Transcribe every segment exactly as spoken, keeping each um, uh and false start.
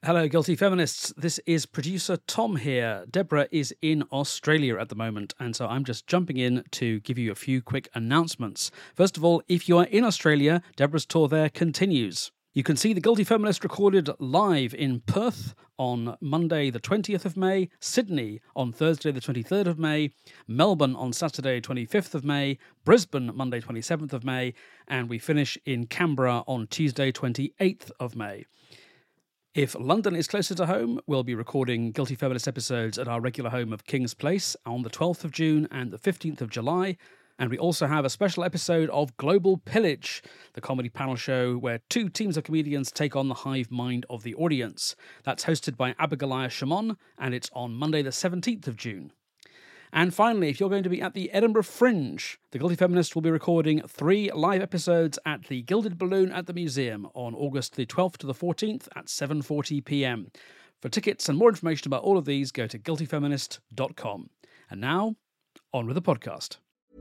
Hello, Guilty Feminists. This is producer Tom here. Deborah is in Australia at the moment, and so I'm just jumping in to give you a few quick announcements. First of all, if you are in Australia, Deborah's tour there continues. You can see The Guilty Feminist recorded live in Perth on Monday the twentieth of May, Sydney on Thursday the twenty-third of May, Melbourne on Saturday twenty-fifth of May, Brisbane Monday twenty-seventh of May, and we finish in Canberra on Tuesday twenty-eighth of May. If London is closer to home, we'll be recording Guilty Feminist episodes at our regular home of King's Place on the twelfth of June and the fifteenth of July. And we also have a special episode of Global Pillage, the comedy panel show where two teams of comedians take on the hive mind of the audience. That's hosted by Abigail Shimon, and it's on Monday the seventeenth of June. And finally, if you're going to be at the Edinburgh Fringe, The Guilty Feminist will be recording three live episodes at the Gilded Balloon at the Museum on August the twelfth to the fourteenth at seven forty p.m. For tickets and more information about all of these, go to guilty feminist dot com. And now, on with the podcast.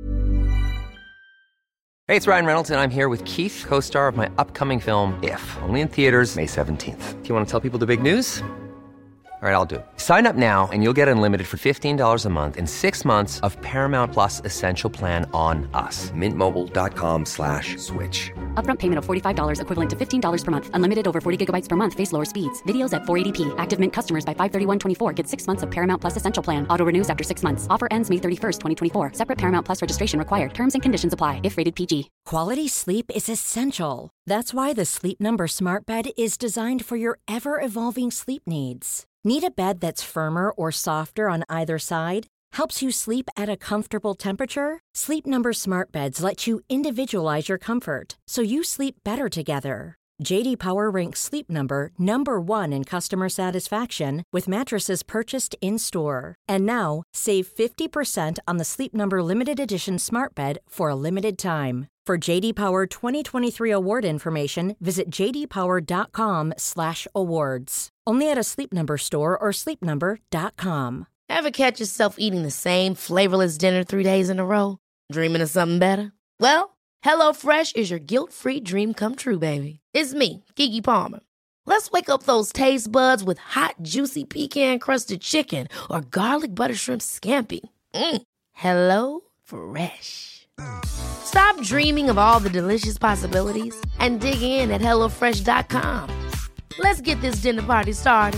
Hey, it's Ryan Reynolds, and I'm here with Keith, co-star of my upcoming film, If, only in theaters May seventeenth. Do you want to tell people the big news? All right, I'll do it. Sign up now and you'll get unlimited for fifteen dollars a month and six months of Paramount Plus Essential Plan on us. Mint Mobile dot com slash switch. Upfront payment of forty-five dollars equivalent to fifteen dollars per month. Unlimited over forty gigabytes per month. Face lower speeds. Videos at four eighty p. Active Mint customers by five thirty-one twenty-four get six months of Paramount Plus Essential Plan. Auto renews after six months. Offer ends May thirty-first, twenty twenty-four. Separate Paramount Plus registration required. Terms and conditions apply if rated P G. Quality sleep is essential. That's why the Sleep Number Smart Bed is designed for your ever-evolving sleep needs. Need a bed that's firmer or softer on either side? Helps you sleep at a comfortable temperature? Sleep Number Smart Beds let you individualize your comfort, so you sleep better together. J D Power ranks Sleep Number number one in customer satisfaction with mattresses purchased in-store. And now, save fifty percent on the Sleep Number Limited Edition Smart Bed for a limited time. For J D Power twenty twenty-three award information, visit j d power dot com slash awards. Only at a Sleep Number store or sleep number dot com. Ever catch yourself eating the same flavorless dinner three days in a row? Dreaming of something better? Well, HelloFresh is your guilt-free dream come true, baby. It's me, Keke Palmer. Let's wake up those taste buds with hot, juicy pecan-crusted chicken or garlic butter shrimp scampi. Mm. Hello Fresh. Stop dreaming of all the delicious possibilities and dig in at hello fresh dot com. Let's get this dinner party started.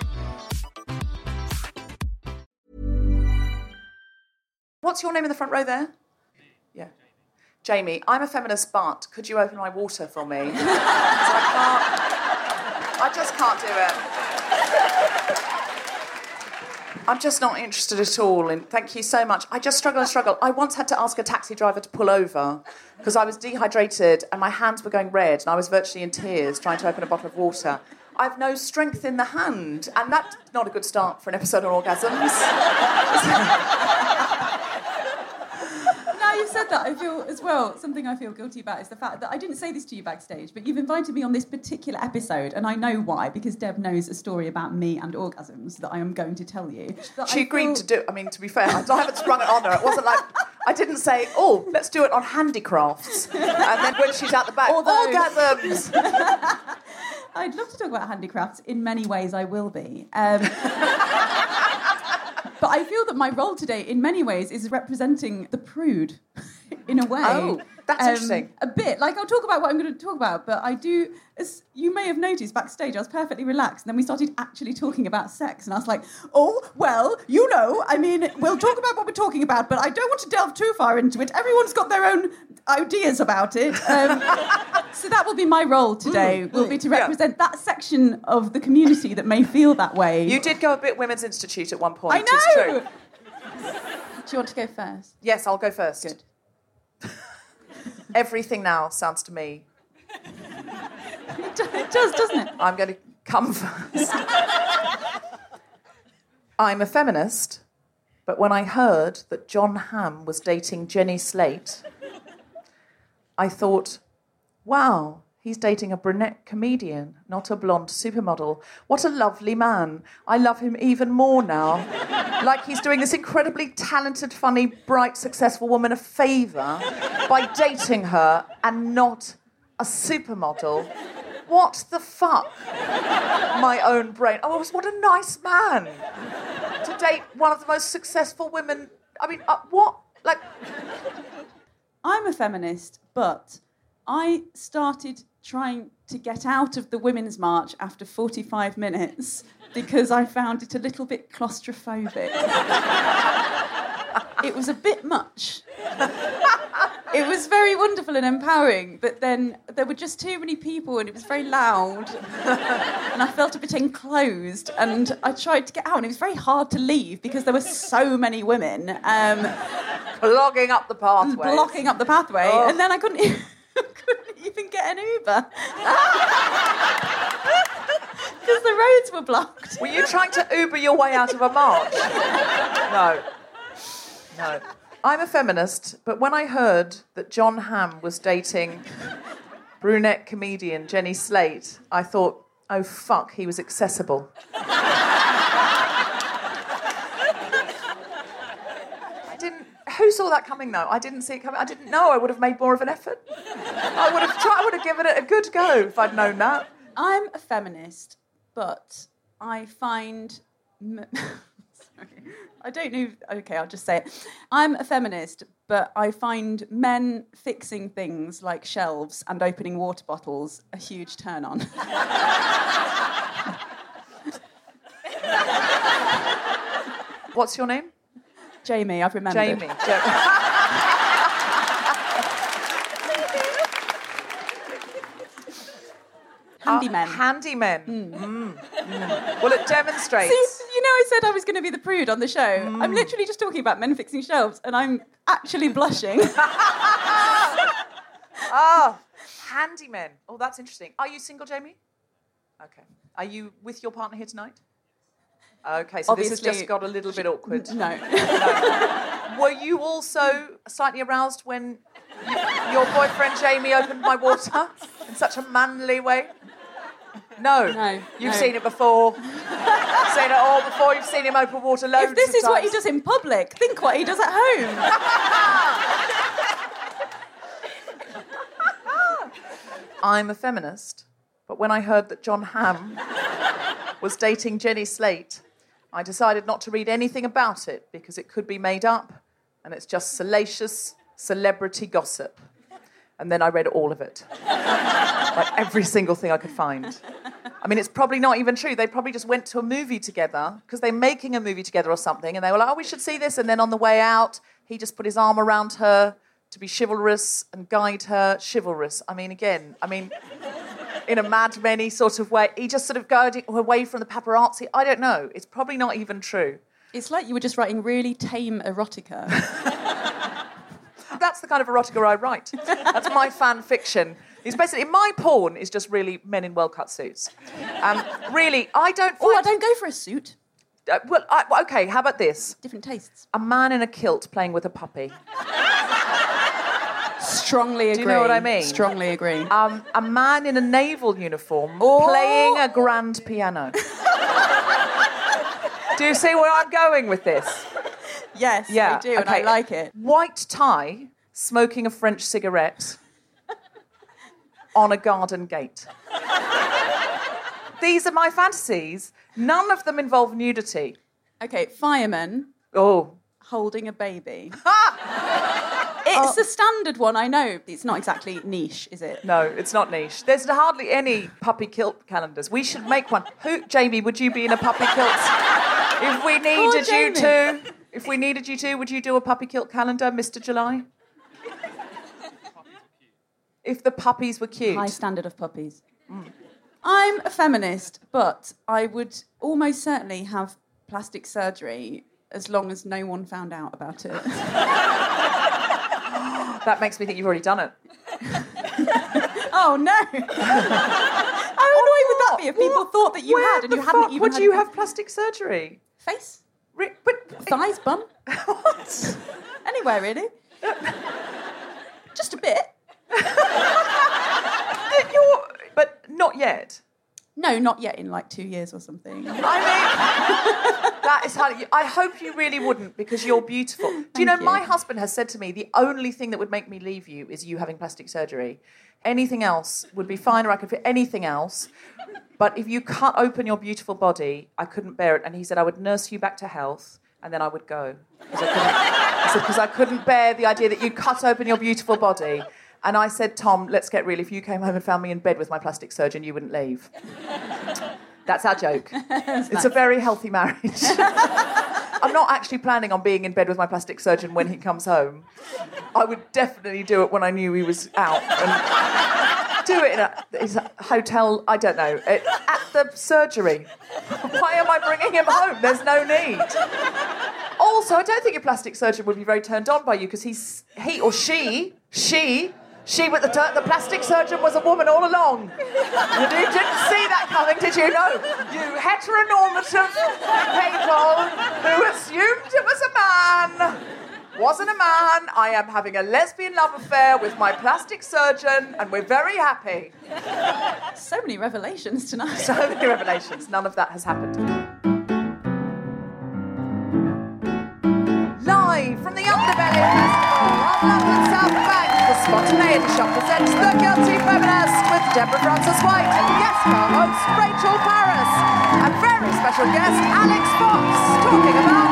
What's your name in the front row there? Yeah. Jamie, I'm a feminist, but could you open my water for me? 'Cause I can't... I just can't do it. I'm just not interested at all in... Thank you so much. I just struggle and struggle. I once had to ask a taxi driver to pull over because I was dehydrated and my hands were going red and I was virtually in tears trying to open a bottle of water. I've no strength in the hand, and that's not a good start for an episode on orgasms. Now you've said that, I feel as well, something I feel guilty about is the fact that I didn't say this to you backstage, but you've invited me on this particular episode, and I know why, because Deb knows a story about me and orgasms that I am going to tell you. She agreed feel... to do... I mean, to be fair, I haven't sprung it on her. It wasn't like... I didn't say, oh, let's do it on handicrafts. And then when she's out the back, Although... orgasms! I'd love to talk about handicrafts. In many ways, I will be. Um, but I feel that my role today, in many ways, is representing the prude, in a way. Oh, that's um, interesting. A bit. Like, I'll talk about what I'm going to talk about, but I do... As you may have noticed backstage, I was perfectly relaxed, and then we started actually talking about sex, and I was like, oh, well, you know, I mean, we'll talk about what we're talking about, but I don't want to delve too far into it. Everyone's got their own ideas about it. Um, so that will be my role today, mm, will be to represent yeah. that section of the community that may feel that way. You did go a bit Women's Institute at one point. I know! It's true. Do you want to go first? Yes, I'll go first. Good. Everything now sounds to me... It does, doesn't it? I'm going to come first. I'm a feminist, but when I heard that Jon Hamm was dating Jenny Slate, I thought, wow, he's dating a brunette comedian, not a blonde supermodel. What a lovely man. I love him even more now. Like he's doing this incredibly talented, funny, bright, successful woman a favour by dating her and not a supermodel. What the fuck? My own brain. Oh, what a nice man to date one of the most successful women. I mean, uh, what? Like, I'm a feminist, but I started trying to get out of the Women's March after forty-five minutes because I found it a little bit claustrophobic. It was a bit much. It was very wonderful and empowering, but then there were just too many people and it was very loud and I felt a bit enclosed and I tried to get out and it was very hard to leave because there were so many women um, Blocking up the pathway. blocking up the pathway Oh. and then I couldn't, e- couldn't even get an Uber because the roads were blocked. Were you trying to Uber your way out of a march? No. No. I'm a feminist, but when I heard that John Hamm was dating brunette comedian Jenny Slate, I thought, oh, fuck, he was accessible. I didn't... Who saw that coming, though? I didn't see it coming. I didn't know. I would have made more of an effort. I would have tried. I would have given it a good go if I'd known that. I'm a feminist, but I find... M- Sorry. I don't know... OK, I'll just say it. I'm a feminist, but I find men fixing things like shelves and opening water bottles a huge turn-on. What's your name? Jamie, I've remembered. Jamie. Ja- Handymen. Uh, handymen. Mm. Mm. Well, it demonstrates. See, you know, I said I was going to be the prude on the show. Mm. I'm literally just talking about men fixing shelves, and I'm actually blushing. Ah, handymen. Oh, that's interesting. Are you single, Jamie? Okay. Are you with your partner here tonight? Okay, so Obviously, this has just got a little bit awkward. No. no. Were you also slightly aroused when you, your boyfriend Jamie opened my water in such a manly way? No. No. You've no. seen it before. Seen it all before. You've seen him open water loads If this of is times. what he does in public, think what he does at home. I'm a feminist, but when I heard that John Hamm was dating Jenny Slate, I decided not to read anything about it because it could be made up and it's just salacious celebrity gossip. And then I read all of it. Like every single thing I could find. I mean, it's probably not even true. They probably just went to a movie together because they're making a movie together or something and they were like, oh, we should see this. And then on the way out, he just put his arm around her to be chivalrous and guide her. Chivalrous. I mean, again, I mean... in a Mad Men-y sort of way. He just sort of guiding her away from the paparazzi. I don't know. It's probably not even true. It's like you were just writing really tame erotica. That's the kind of erotica I write. That's my fan fiction. It's basically, my porn is just really men in well-cut suits. Um, really, I don't find... Oh, I don't go for a suit. Uh, well, I, well, OK, how about this? Different tastes. A man in a kilt playing with a puppy. Strongly agree. Do you know what I mean? Strongly agree. Um, a man in a naval uniform Oh. playing a grand piano. Do you see where I'm going with this? Yes, Yeah, I do, and okay. I like it. White tie, smoking a French cigarette on a garden gate. These are my fantasies. None of them involve nudity. Okay, fireman Oh. holding a baby. It's a standard one, I know. It's not exactly niche, is it? No, it's not niche. There's hardly any puppy kilt calendars. We should make one. Who, Jamie, would you be in a puppy kilt? If we needed you Jamie. to, if we needed you to, would you do a puppy kilt calendar, Mister July? If the puppies were cute. High standard of puppies. Mm. I'm a feminist, but I would almost certainly have plastic surgery as long as no one found out about it. That makes me think you've already done it. Oh, no. How annoying would that be if people What? thought that you Where had and the you hadn't fuck even would had you a- have plastic surgery? Face? Re- but, Thighs, bum? what? Anywhere, really. Just a bit. You're, but not yet. No, not yet, in like two years or something. I mean, that is how... I hope you really wouldn't, because you're beautiful. Do you Thank know, you. my husband has said to me, the only thing that would make me leave you is you having plastic surgery. Anything else would be fine, or I could fit anything else. But if you cut open your beautiful body, I couldn't bear it. And he said, I would nurse you back to health, and then I would go. Because I couldn't, he said, 'cause I couldn't bear the idea that you'd cut open your beautiful body. And I said, Tom, let's get real. If you came home and found me in bed with my plastic surgeon, you wouldn't leave. That's our joke. It's nice. A very healthy marriage. I'm not actually planning on being in bed with my plastic surgeon when he comes home. I would definitely do it when I knew he was out. And do it in a, his hotel, I don't know, at, at the surgery. Why am I bringing him home? There's no need. Also, I don't think your plastic surgeon would be very turned on by you, because he's he or she, she... She with the, tur- the plastic surgeon was a woman all along. You didn't see that coming, did you? No. You heteronormative people who assumed it was a man. Wasn't a man. I am having a lesbian love affair with my plastic surgeon, and we're very happy. So many revelations tonight. So many revelations. None of that has happened. Live from the Underbelly Festival on London South Bank, the Spontaneity Shop presents The Guilty Feminist with Deborah Frances-White and guest co-host Rachel Paris and very special guest Alex Fox, talking about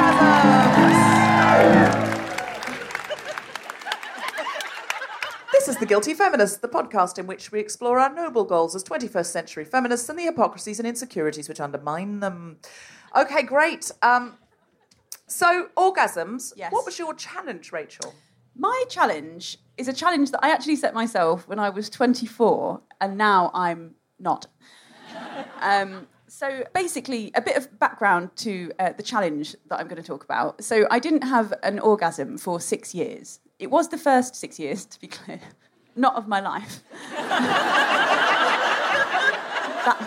orgasms. This is The Guilty Feminist, the podcast in which we explore our noble goals as twenty-first century feminists and the hypocrisies and insecurities which undermine them. Okay, great. Um... So, orgasms. Yes. What was your challenge, Rachel? My challenge is a challenge that I actually set myself when I was twenty-four, and now I'm not. um, so, basically, a bit of background to uh, the challenge that I'm going to talk about. So, I didn't have an orgasm for six years. It was the first six years, to be clear, not of my life. that,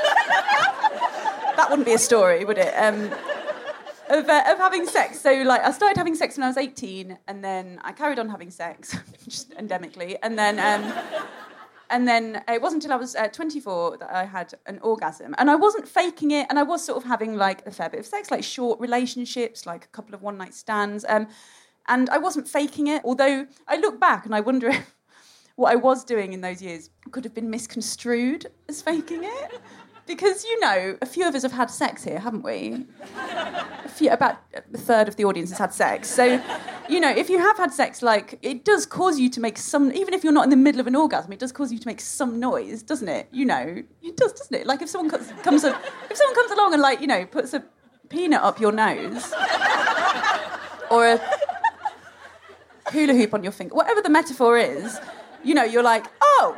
that wouldn't be a story, would it? Um, Of, uh, of having sex. So, like, I started having sex when I was eighteen, and then I carried on having sex, just endemically, and then, um, and then it wasn't until I was uh, twenty-four that I had an orgasm, and I wasn't faking it, and I was sort of having like a fair bit of sex, like short relationships, like a couple of one-night stands, um, and I wasn't faking it. Although I look back and I wonder if what I was doing in those years could have been misconstrued as faking it. Because, you know, a few of us have had sex here, haven't we? A few, about a third of the audience has had sex. So, you know, if you have had sex, like, it does cause you to make some... Even if you're not in the middle of an orgasm, it does cause you to make some noise, doesn't it? You know, it does, doesn't it? Like, if someone comes, comes a, if someone comes along and, like, you know, puts a peanut up your nose, or a hula hoop on your finger, whatever the metaphor is, you know, you're like, oh...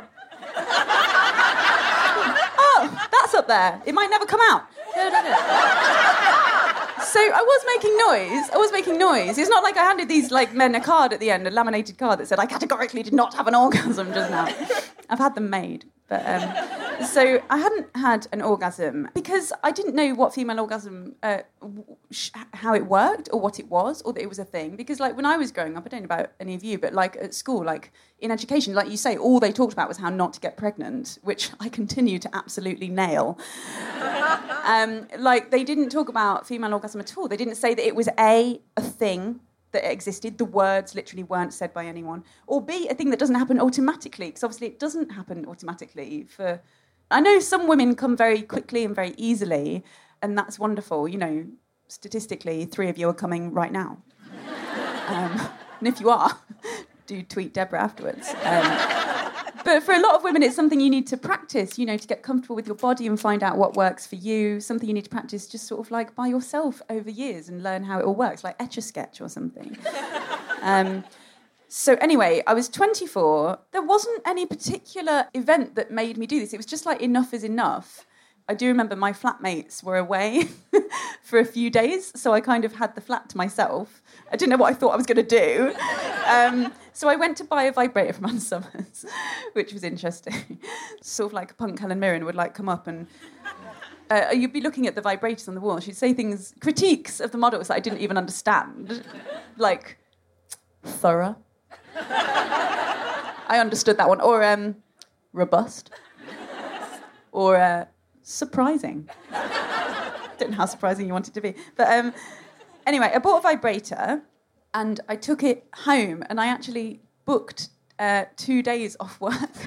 Oh, that's up there. It might never come out. No, no, no. So I was making noise. I was making noise. It's not like I handed these like men a card at the end, a laminated card that said, I categorically did not have an orgasm just now. I've had them made. But um, so I hadn't had an orgasm because I didn't know what female orgasm, uh, sh- how it worked or what it was or that it was a thing. Because like when I was growing up, I don't know about any of you, but like at school, like in education, like you say, all they talked about was how not to get pregnant, which I continue to absolutely nail. um, like they didn't talk about female orgasm at all. They didn't say that it was A, a thing that existed, the words literally weren't said by anyone, or B, a thing that doesn't happen automatically, because obviously it doesn't happen automatically. For I know some women come very quickly and very easily, and that's wonderful. You know, statistically, three of you are coming right now. Um, and if you are, do tweet Deborah afterwards. Um, But for a lot of women, it's something you need to practice, you know, to get comfortable with your body and find out what works for you. Something you need to practice just sort of like by yourself over years and learn how it all works, like Etch-a-Sketch or something. um, so anyway, I was twenty-four. There wasn't any particular event that made me do this. It was just like enough is enough. I do remember my flatmates were away for a few days, so I kind of had the flat to myself. I didn't know what I thought I was going to do. Um, so I went to buy a vibrator from Ann Summers, which was interesting. Sort of like a punk Helen Mirren would like come up and uh, you'd be looking at the vibrators on the wall. She'd say things, critiques of the models that I didn't even understand. Like, thorough. I understood that one. Or um, robust. or uh, surprising. Don't know how surprising you want it to be. But um, anyway, I bought a vibrator and I took it home and I actually booked uh, two days off work. Because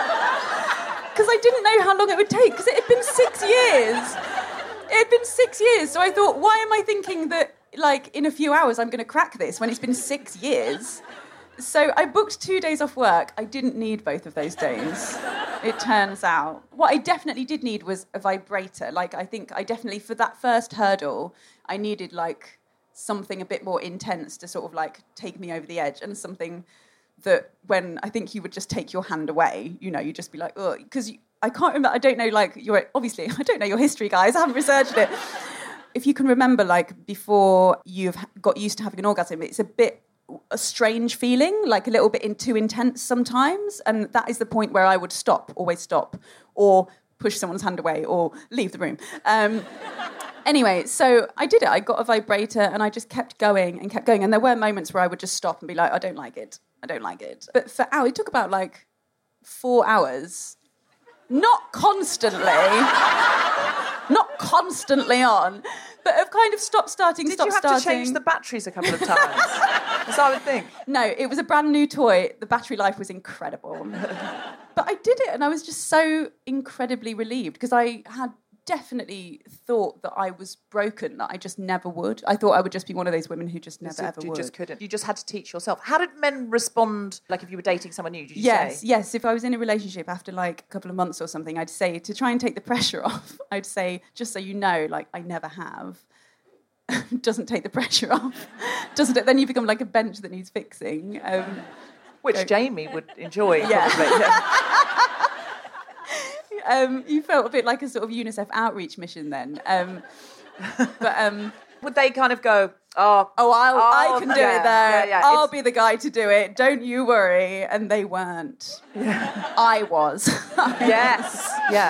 I didn't know how long it would take, because it had been six years. It had been six years, so I thought, why am I thinking that, like, in a few hours I'm going to crack this when it's been six years? So I booked two days off work. I didn't need both of those days, it turns out. What I definitely did need was a vibrator. Like, I think I definitely, for that first hurdle, I needed, like, something a bit more intense to sort of, like, take me over the edge, and something that when I think you would just take your hand away, you know, you'd just be like, ugh, because I can't remember, I don't know, like, your, obviously, I don't know your history, guys, I haven't researched it. If you can remember, like, before you've got used to having an orgasm, it's a bit a strange feeling, like a little bit in, too intense sometimes, and that is the point where I would stop, always stop, or push someone's hand away, or leave the room. Um, anyway, so I did it. I got a vibrator, and I just kept going and kept going, and there were moments where I would just stop and be like, I don't like it. I don't like it. But for hours, it took about, like, four hours. Not constantly. Not constantly on. But I've kind of stopped starting, Did stopped you have starting. to change the batteries a couple of times? As I would think. No, it was a brand new toy. The battery life was incredible. But I did it, and I was just so incredibly relieved, because I had definitely thought that I was broken, that I just never would. I thought I would just be one of those women who just never, ever you would. You just couldn't. You just had to teach yourself. How did men respond, like, if you were dating someone new, did you yes, say? Yes, if I was in a relationship after, like, a couple of months or something, I'd say, to try and take the pressure off, I'd say, just so you know, like, I never have. Doesn't take the pressure off. Doesn't it? Then you become like a bench that needs fixing. Um, Which so, Jamie would enjoy, yeah. probably. Yeah. um, you felt a bit like a sort of UNICEF outreach mission then. Um, but um, would they kind of go, oh, oh, I'll, oh I can do yeah, it there. Yeah, yeah. I'll it's... be the guy to do it. Don't you worry. And they weren't. Yeah. I was. Yes. Yeah.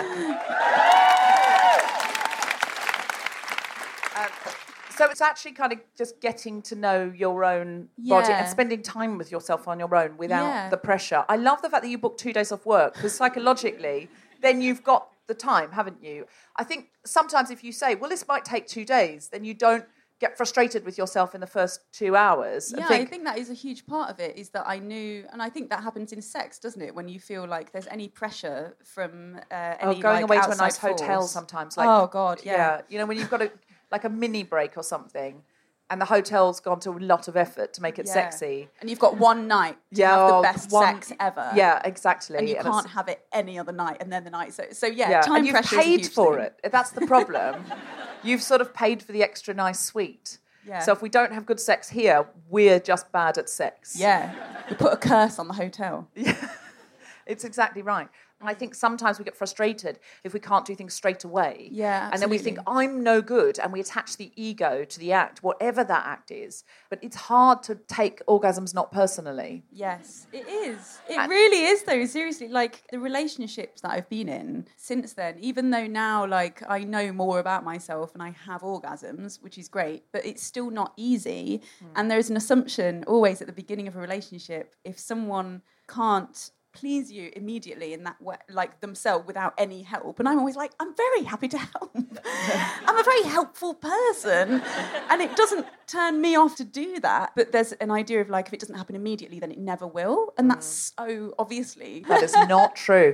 um, so it's actually kind of just getting to know your own yeah. body and spending time with yourself on your own without yeah. the pressure. I love the fact that you booked two days off work, because psychologically, then you've got the time, haven't you? I think sometimes if you say, well, this might take two days, then you don't get frustrated with yourself in the first two hours. Yeah, think, I think that is a huge part of it, is that I knew, and I think that happens in sex, doesn't it? When you feel like there's any pressure from uh, any, oh, going like, away to a nice force. hotel sometimes. Like, oh, God, yeah. yeah. You know, when you've got a, like a mini break or something, and the hotel's gone to a lot of effort to make it yeah. sexy. And you've got one night to yeah, have the oh, best one, sex ever. Yeah, exactly. And you and can't have it any other night, and then the night. So, so yeah, yeah. time and you've pressure paid is a huge for thing. it. That's the problem. You've sort of paid for the extra nice suite. Yeah. So if we don't have good sex here, we're just bad at sex. Yeah. We put a curse on the hotel. Yeah. It's exactly right. And I think sometimes we get frustrated if we can't do things straight away. Yeah, absolutely. And then we think, I'm no good, and we attach the ego to the act, whatever that act is. But it's hard to take orgasms not personally. Yes, it is. It and really is, though, seriously. Like, the relationships that I've been in since then, even though now, like, I know more about myself and I have orgasms, which is great, but it's still not easy. Mm. And there's an assumption always at the beginning of a relationship, if someone can't please you immediately in that way, like themselves, without any help. And I'm always like, I'm very happy to help. I'm a very helpful person. And it doesn't turn me off to do that. But there's an idea of, like, if it doesn't happen immediately, then it never will. And that's so obviously... That is not true.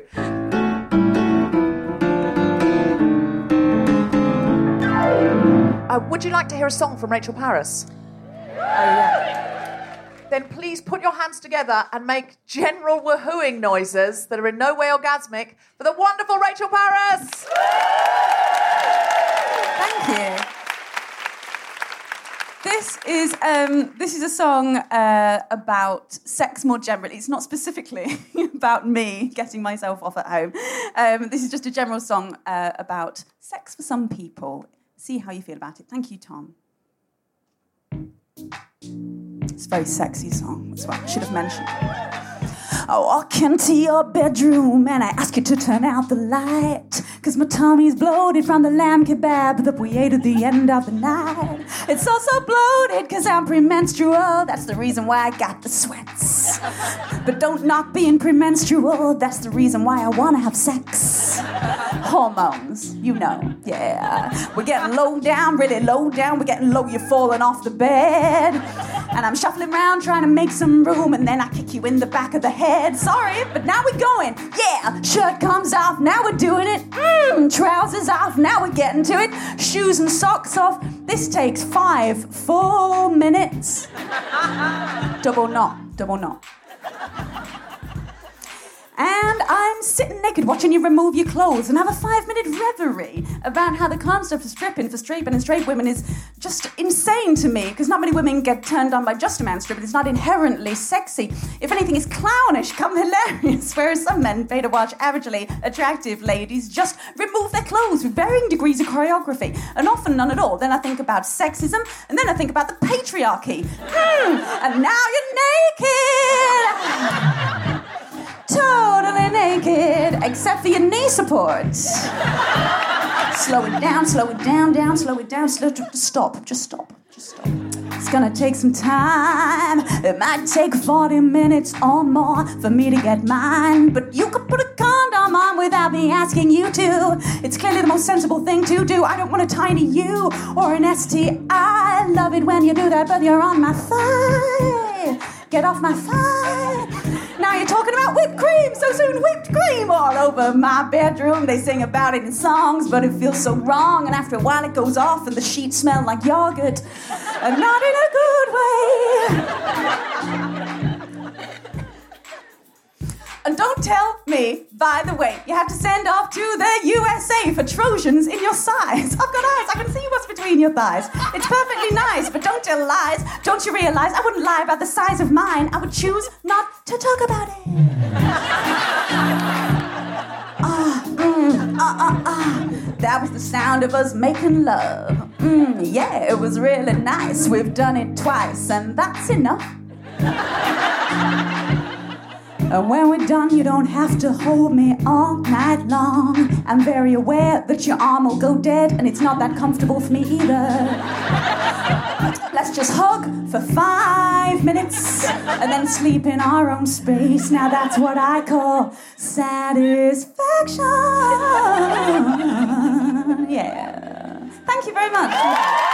Uh, would you like to hear a song from Rachel Paris? Oh, yeah. Then please put your hands together and make general woohooing noises that are in no way orgasmic for the wonderful Rachel Paris. Thank you. This is um, this is a song uh, about sex more generally. It's not specifically about me getting myself off at home. Um, this is just a general song uh, about sex for some people. See how you feel about it. Thank you, Tom. It's a very sexy song, that's what I should have mentioned. I walk into your bedroom and I ask you to turn out the light, 'cause my tummy's bloated from the lamb kebab that we ate at the end of the night. It's also bloated 'cause I'm premenstrual, that's the reason why I got the sweats. But don't knock being premenstrual, that's the reason why I wanna have sex. Hormones, you know, yeah. We're getting low down, really low down. We're getting low, you're falling off the bed. And I'm shuffling around trying to make some room, and then I kick you in the back of the head. Sorry, but now we're going. Yeah, shirt comes off, now we're doing it. Mmm, trousers off, now we're getting to it. Shoes and socks off. This takes five full minutes. Double knot, double knot. And I'm sitting naked watching you remove your clothes and have a five-minute reverie about how the concept of stripping for straight men and straight women is just insane to me, because not many women get turned on by just a man stripping. It's not inherently sexy. If anything, it's clownish, come hilarious, whereas some men pay to watch averagely attractive ladies just remove their clothes with varying degrees of choreography, and often none at all. Then I think about sexism, and then I think about the patriarchy. Mm, and now you're naked! Totally naked, except for your knee supports. Slow it down, slow it down, down, slow it down, slow it, stop, just stop, just stop. It's gonna take some time. It might take forty minutes or more for me to get mine, but you could put a condom on without me asking you to. It's clearly the most sensible thing to do. I don't want a tiny U or an S T I. Love it when you do that, but you're on my thigh. Get off my thigh. Now you're talking about whipped cream, so soon whipped cream all over my bedroom. They sing about it in songs, but it feels so wrong. And after a while it goes off and the sheets smell like yogurt. And not in a good way. And don't tell me, by the way, you have to send off to the U S A for Trojans in your size. I've got eyes, I can see what's between your thighs. It's perfectly nice, but don't tell lies. Don't you realize I wouldn't lie about the size of mine? I would choose not to talk about it. Ah, mm, ah, ah, ah. That was the sound of us making love. Mm, yeah, it was really nice. We've done it twice, and that's enough. And when we're done, you don't have to hold me all night long. I'm very aware that your arm will go dead, and it's not that comfortable for me either. Let's just hug for five minutes and then sleep in our own space. Now that's what I call satisfaction. Yeah. Thank you very much.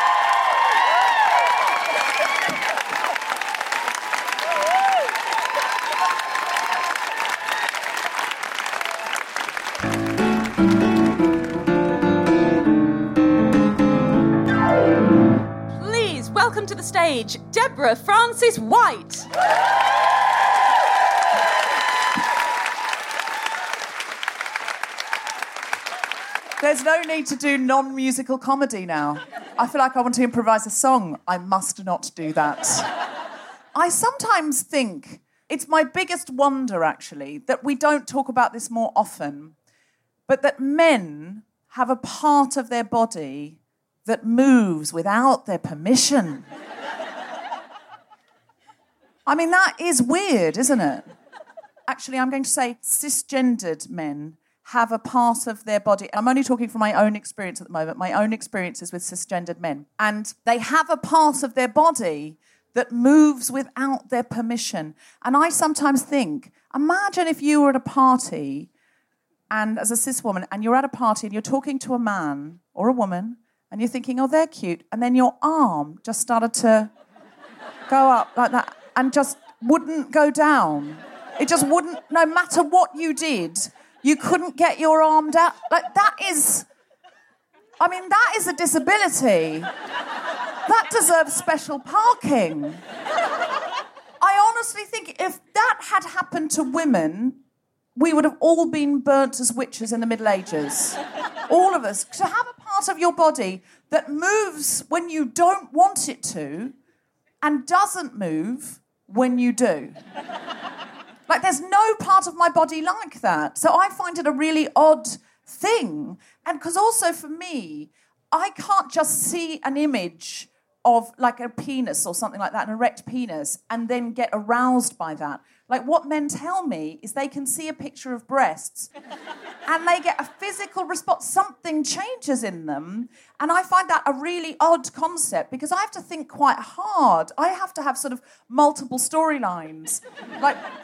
Welcome to the stage, Deborah Frances White. There's no need to do non-musical comedy now. I feel like I want to improvise a song. I must not do that. I sometimes think it's my biggest wonder, actually, that we don't talk about this more often, but that men have a part of their body that moves without their permission. I mean, that is weird, isn't it? Actually, I'm going to say cisgendered men have a part of their body. I'm only talking from my own experience at the moment, my own experiences with cisgendered men. And they have a part of their body that moves without their permission. And I sometimes think, imagine if you were at a party and as a cis woman, and you're at a party and you're talking to a man or a woman, and you're thinking, oh, they're cute. And then your arm just started to go up like that and just wouldn't go down. It just wouldn't, no matter what you did, you couldn't get your arm down. Like, that is, I mean, that is a disability. That deserves special parking. I honestly think if that had happened to women, we would have all been burnt as witches in the Middle Ages. All of us. To have a part of your body that moves when you don't want it to and doesn't move when you do. Like, there's no part of my body like that. So I find it a really odd thing. And because also for me, I can't just see an image of like a penis or something like that, an erect penis, and then get aroused by that. Like, what men tell me is they can see a picture of breasts and they get a physical response. Something changes in them. And I find that a really odd concept because I have to think quite hard. I have to have sort of multiple storylines. Like,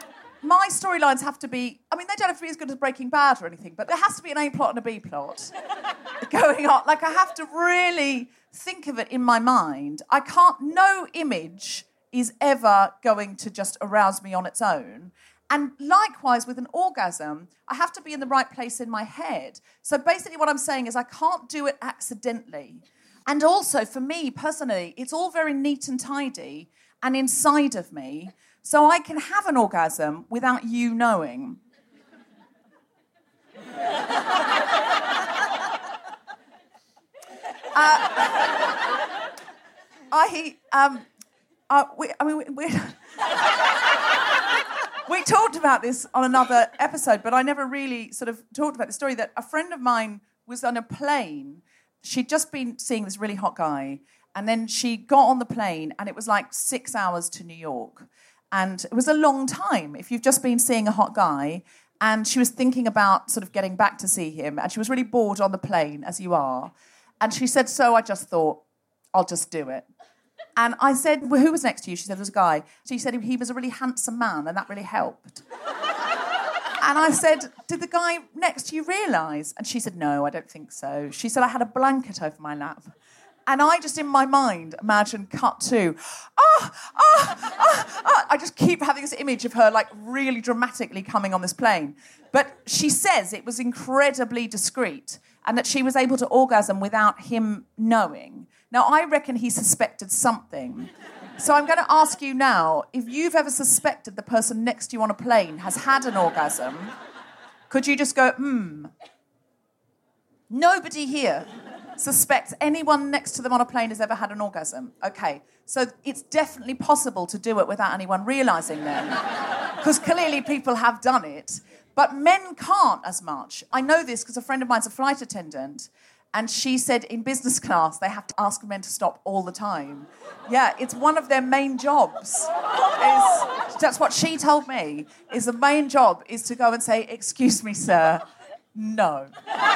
my storylines have to be, I mean, they don't have to be as good as Breaking Bad or anything, but there has to be an A plot and a B plot going on. Like, I have to really think of it in my mind. I can't, no image is ever going to just arouse me on its own. And likewise, with an orgasm, I have to be in the right place in my head. So basically what I'm saying is I can't do it accidentally. And also, for me, personally, it's all very neat and tidy and inside of me, so I can have an orgasm without you knowing. uh, I, um, uh, we, I mean, we, we, we talked about this on another episode, but I never really sort of talked about the story that a friend of mine was on a plane. She'd just been seeing this really hot guy, and then she got on the plane, and it was like six hours to New York. And it was a long time if you've just been seeing a hot guy. And she was thinking about sort of getting back to see him, and she was really bored on the plane, as you are. And she said, so I just thought, I'll just do it. And I said, well, who was next to you? She said, there was a guy. She said he was a really handsome man, and that really helped. And I said, did the guy next to you realise? And she said, no, I don't think so. She said, I had a blanket over my lap. And I just, in my mind, imagine cut to, oh, oh, oh, oh. I just keep having this image of her, like, really dramatically coming on this plane. But she says it was incredibly discreet and that she was able to orgasm without him knowing. Now, I reckon he suspected something. So I'm going to ask you now, if you've ever suspected the person next to you on a plane has had an orgasm, could you just go, hmm? Nobody here suspects anyone next to them on a plane has ever had an orgasm. Okay, so it's definitely possible to do it without anyone realising then, because clearly people have done it, but men can't as much. I know this because a friend of mine's a flight attendant, and she said in business class they have to ask men to stop all the time. Yeah, it's one of their main jobs. Is, that's what she told me, is the main job is to go and say, excuse me, sir, no.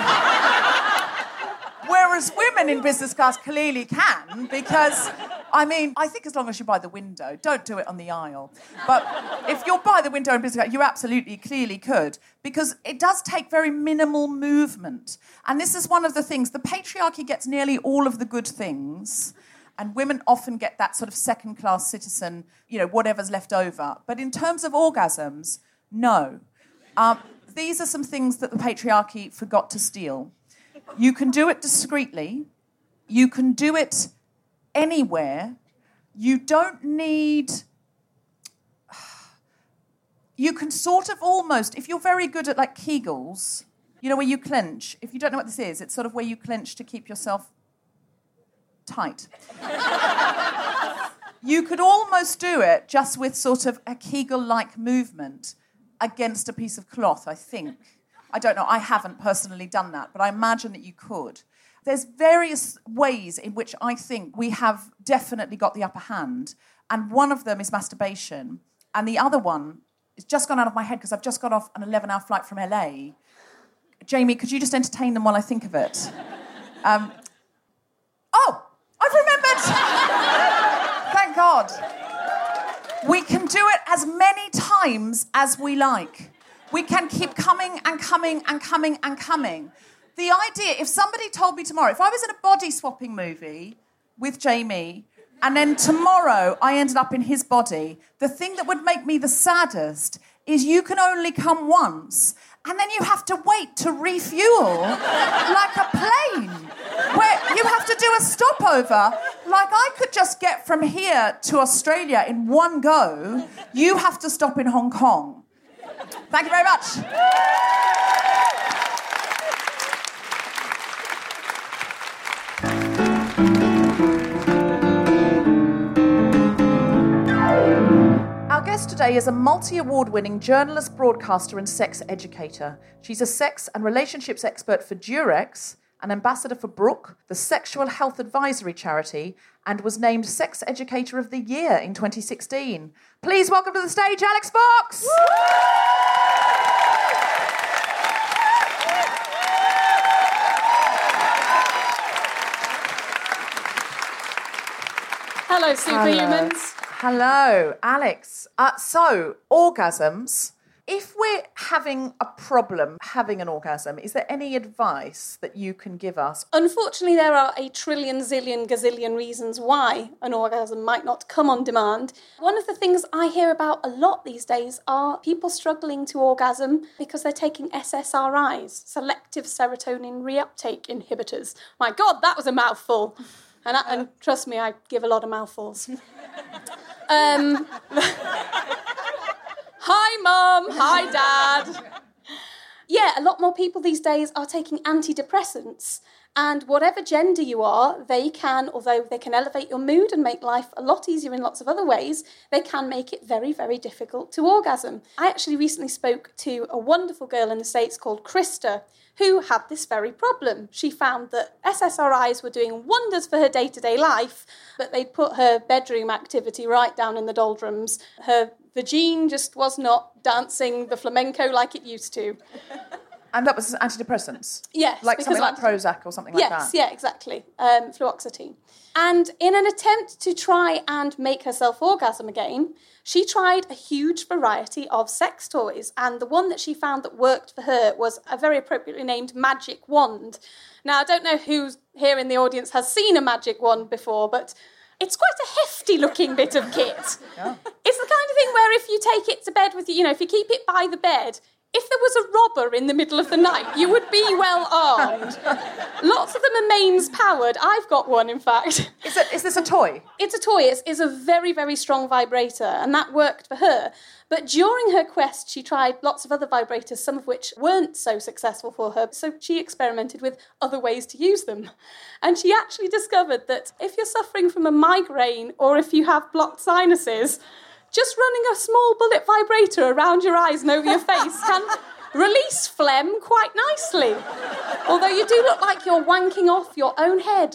Whereas women in business class clearly can, because, I mean, I think as long as you're by the window, don't do it on the aisle. But if you're by the window in business class, you absolutely, clearly could, because it does take very minimal movement. And this is one of the things, the patriarchy gets nearly all of the good things, and women often get that sort of second-class citizen, you know, whatever's left over. But in terms of orgasms, no. Um, these are some things that the patriarchy forgot to steal. You can do it discreetly. You can do it anywhere. You don't need... You can sort of almost... If you're very good at, like, Kegels, you know, where you clench. If you don't know what this is, it's sort of where you clench to keep yourself tight. You could almost do it just with sort of a Kegel-like movement against a piece of cloth, I think. I don't know, I haven't personally done that, but I imagine that you could. There's various ways in which I think we have definitely got the upper hand, and one of them is masturbation, and the other one is just gone out of my head because I've just got off an eleven-hour flight from L A. Jamie, could you just entertain them while I think of it? Um, oh, I've remembered! Thank God. We can do it as many times as we like. We can keep coming and coming and coming and coming. The idea, if somebody told me tomorrow, if I was in a body-swapping movie with Jamie, and then tomorrow I ended up in his body, the thing that would make me the saddest is you can only come once, and then you have to wait to refuel like a plane, where you have to do a stopover. Like, I could just get from here to Australia in one go. You have to stop in Hong Kong. Thank you very much. Our guest today is a multi-award-winning journalist, broadcaster and sex educator. She's a sex and relationships expert for Durex, an ambassador for Brooke, the sexual health advisory charity, and was named Sex Educator of the Year in twenty sixteen. Please welcome to the stage, Alex Fox! Hello, superhumans. Hello, Hello. Alex. Uh, so, orgasms. If we're having a problem having an orgasm, is there any advice that you can give us? Unfortunately, there are a trillion, zillion, gazillion reasons why an orgasm might not come on demand. One of the things I hear about a lot these days are people struggling to orgasm because they're taking S S R Is, selective serotonin reuptake inhibitors. My God, that was a mouthful. And, I, and trust me, I give a lot of mouthfuls. um... Hi, Mum. Hi, Dad. Yeah, a lot more people these days are taking antidepressants. And whatever gender you are, they can, although they can elevate your mood and make life a lot easier in lots of other ways, they can make it very, very difficult to orgasm. I actually recently spoke to a wonderful girl in the States called Krista, who had this very problem. She found that S S R Is were doing wonders for her day-to-day life, but they'd put her bedroom activity right down in the doldrums. Her vagine just was not dancing the flamenco like it used to. And that was antidepressants? Yes. Like something like anti- Prozac or something like yes, that? Yes, yeah, exactly. Um, fluoxetine. And in an attempt to try and make herself orgasm again, she tried a huge variety of sex toys. And the one that she found that worked for her was a very appropriately named magic wand. Now, I don't know who here in the audience has seen a magic wand before, but it's quite a hefty-looking bit of kit. Yeah. It's the kind of thing where if you take it to bed with you, you know, if you keep it by the bed, if there was a robber in the middle of the night, you would be well armed. Lots of them are mains-powered. I've got one, in fact. Is, it, is this a toy? It's a toy. It's, it's a very, very strong vibrator, and that worked for her. But during her quest, she tried lots of other vibrators, some of which weren't so successful for her, so she experimented with other ways to use them. And she actually discovered that if you're suffering from a migraine or if you have blocked sinuses, just running a small bullet vibrator around your eyes and over your face can release phlegm quite nicely. Although you do look like you're wanking off your own head.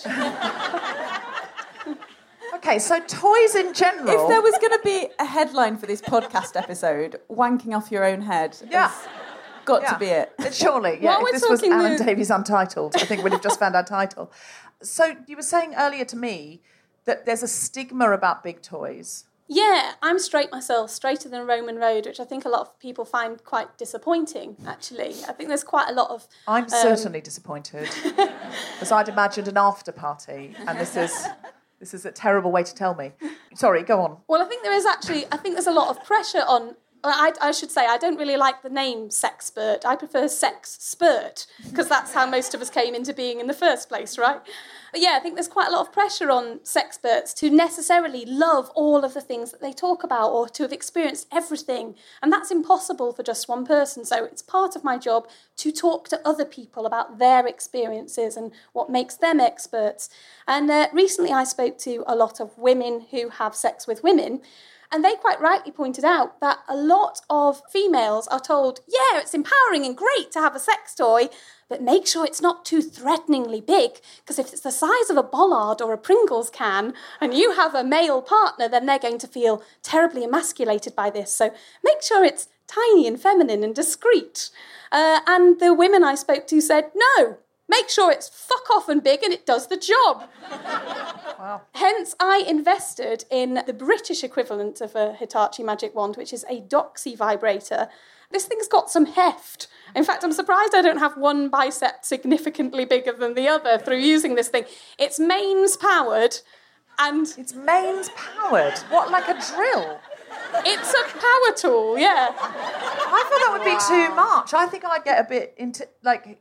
Okay, so toys in general. If there was going to be a headline for this podcast episode, wanking off your own head, yeah. got yeah. to be it. Surely, yeah. While if this was the... Alan Davies Untitled, I think we'd have just found our title. So you were saying earlier to me that there's a stigma about big toys. Yeah, I'm straight myself, straighter than Roman Road, which I think a lot of people find quite disappointing, actually. I think there's quite a lot of... I'm um... certainly disappointed, because I'd imagined an after party, and this is this is a terrible way to tell me. Sorry, go on. Well, I think there is actually... I think there's a lot of pressure on... I, I should say, I don't really like the name sexpert. I prefer sex spurt, because that's how most of us came into being in the first place, right? But yeah, I think there's quite a lot of pressure on sexperts to necessarily love all of the things that they talk about or to have experienced everything. And that's impossible for just one person. So it's part of my job to talk to other people about their experiences and what makes them experts. And uh, recently I spoke to a lot of women who have sex with women. And they quite rightly pointed out that a lot of females are told, yeah, it's empowering and great to have a sex toy, but make sure it's not too threateningly big, because if it's the size of a bollard or a Pringles can, and you have a male partner, then they're going to feel terribly emasculated by this. So make sure it's tiny and feminine and discreet. Uh, and the women I spoke to said, no, make sure it's fuck off and big and it does the job. Wow. Hence, I invested in the British equivalent of a Hitachi Magic Wand, which is a Doxy vibrator. This thing's got some heft. In fact, I'm surprised I don't have one bicep significantly bigger than the other through using this thing. It's mains powered and... It's mains powered? What, like a drill? It's a power tool, yeah. I thought that would be too much. I think I'd get a bit into, like...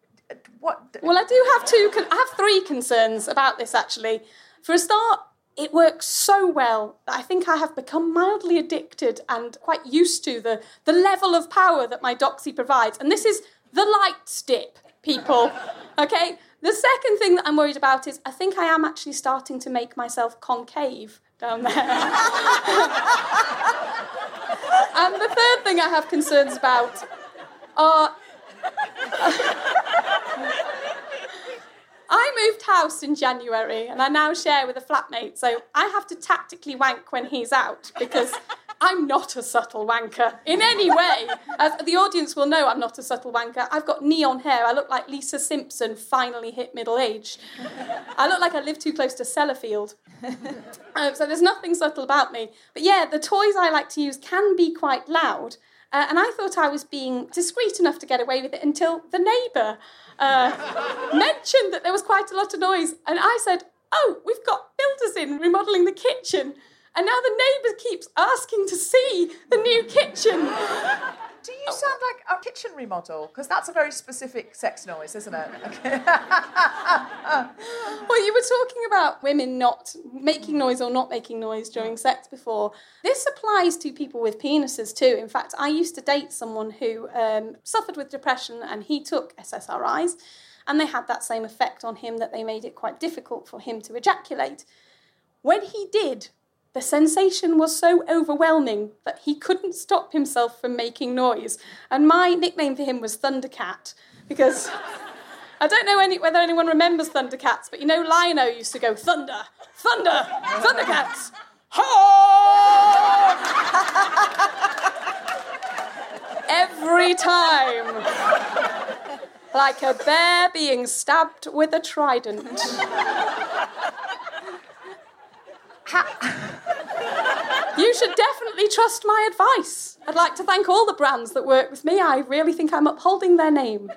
What? Well, I do have two... Con- I have three concerns about this, actually. For a start, it works so well that I think I have become mildly addicted and quite used to the, the level of power that my Doxy provides. And this is the light dip, people. Okay? The second thing that I'm worried about is I think I am actually starting to make myself concave down there. And the third thing I have concerns about are... I moved house in January and I now share with a flatmate, so I have to tactically wank when he's out because I'm not a subtle wanker in any way. As the audience will know, I'm not a subtle wanker. I've got neon hair. I look like Lisa Simpson finally hit middle age. I look like I live too close to Sellafield. Um, so there's nothing subtle about me. But yeah, the toys I like to use can be quite loud. Uh, and I thought I was being discreet enough to get away with it until the neighbour uh, mentioned that there was quite a lot of noise. And I said, oh, we've got builders in remodelling the kitchen. And now the neighbour keeps asking to see the new kitchen. Do you sound like a kitchen remodel? Because that's a very specific sex noise, isn't it? Okay. Well, you were talking about women not making noise or not making noise during sex before. This applies to people with penises too. In fact, I used to date someone who um, suffered with depression and he took S S R Is and they had that same effect on him that they made it quite difficult for him to ejaculate. When he did, the sensation was so overwhelming that he couldn't stop himself from making noise. And my nickname for him was Thundercat, because I don't know any, whether anyone remembers Thundercats, but you know Lionel used to go, thunder, thunder, Thundercats, honk! Every time. Like a bear being stabbed with a trident. You should definitely trust my advice. I'd like to thank all the brands that work with me. I really think I'm upholding their name.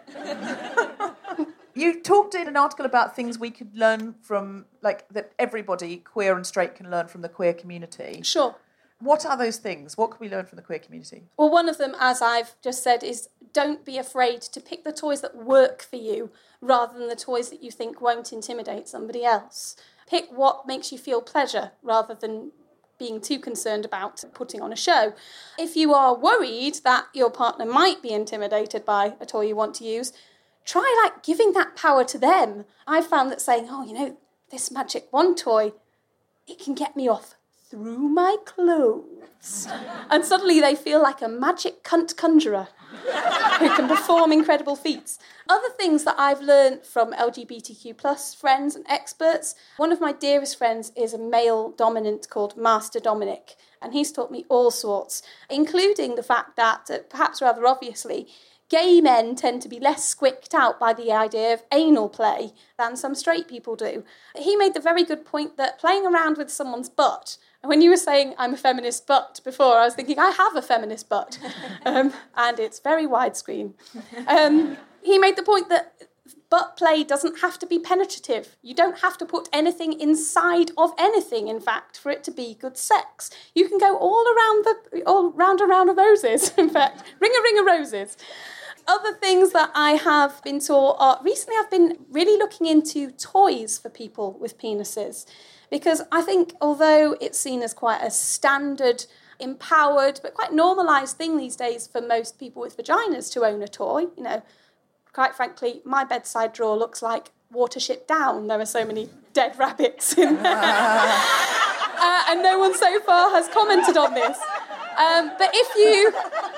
You talked in an article about things we could learn from, like, that everybody, queer and straight, can learn from the queer community. Sure. What are those things? What can we learn from the queer community? Well, one of them, as I've just said, is don't be afraid to pick the toys that work for you rather than the toys that you think won't intimidate somebody else. Pick what makes you feel pleasure rather than being too concerned about putting on a show. If you are worried that your partner might be intimidated by a toy you want to use, try like giving that power to them. I've found that saying, oh, you know, this Magic Wand toy, it can get me off through my clothes. And suddenly they feel like a magic cunt conjurer who can perform incredible feats. Other things that I've learned from L G B T Q plus friends and experts, one of my dearest friends is a male dominant called Master Dominic, and he's taught me all sorts, including the fact that, uh, perhaps rather obviously, gay men tend to be less squicked out by the idea of anal play than some straight people do. He made the very good point that playing around with someone's butt, and when you were saying I'm a feminist butt before, I was thinking I have a feminist butt, um, and it's very widescreen. Um, he made the point that butt play doesn't have to be penetrative. You don't have to put anything inside of anything, in fact, for it to be good sex. You can go all around the, all round and round of roses, in fact. Ring a ring of roses. Other things that I have been taught are, recently I've been really looking into toys for people with penises, because I think although it's seen as quite a standard, empowered, but quite normalised thing these days for most people with vaginas to own a toy, you know, quite frankly, my bedside drawer looks like Watership Down. There are so many dead rabbits in there. uh, and no one so far has commented on this. Um, but if you...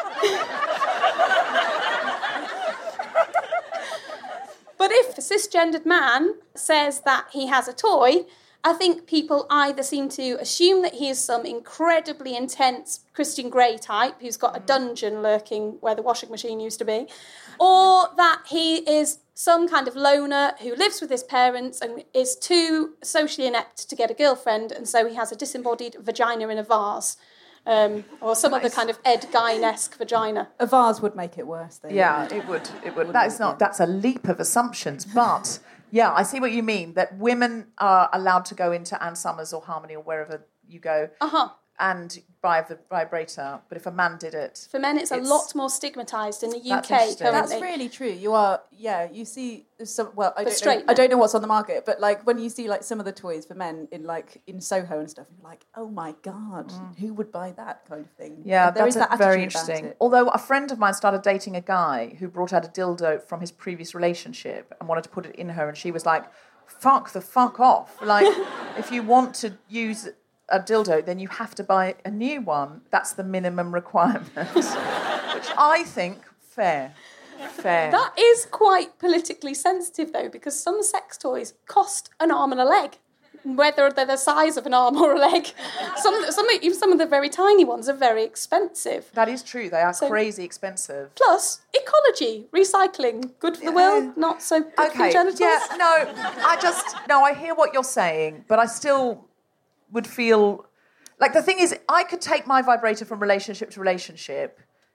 But if a cisgendered man says that he has a toy, I think people either seem to assume that he is some incredibly intense Christian Grey type who's got a dungeon lurking where the washing machine used to be, or that he is some kind of loner who lives with his parents and is too socially inept to get a girlfriend, and so he has a disembodied vagina in a vase. Um, or some nice. Other kind of Ed Gein-esque vagina. A vase would make it worse, though. Yeah, it would. It would. That is not. That's a leap of assumptions. But yeah, I see what you mean. That women are allowed to go into Ann Summers or Harmony or wherever you go, uh-huh. and buy the vibrator. But if a man did it, for men, it's, it's a lot more stigmatised in the U K that's currently. That's really true. You are. Yeah, you see some. Well, I but don't straight know. Men. I don't know what's on the market, but like when you see like some of the toys for men in like in Soho and stuff, you're like, oh my god, mm. who would buy that kind of thing? Yeah, there that's is that very interesting. Although a friend of mine started dating a guy who brought out a dildo from his previous relationship and wanted to put it in her, and she was like, "Fuck the fuck off!" Like, if you want to use a dildo, then you have to buy a new one. That's the minimum requirement, which I think fair. Fair. That is quite politically sensitive, though, because some sex toys cost an arm and a leg, whether they're the size of an arm or a leg. Some, some, even some of the very tiny ones are very expensive. That is true. They are so, crazy expensive. Plus, ecology, recycling, good for the world, not so good okay, for genitals. Yeah, no, I just, no, I hear what you're saying, but I still would feel, like the thing is, I could take my vibrator from relationship to relationship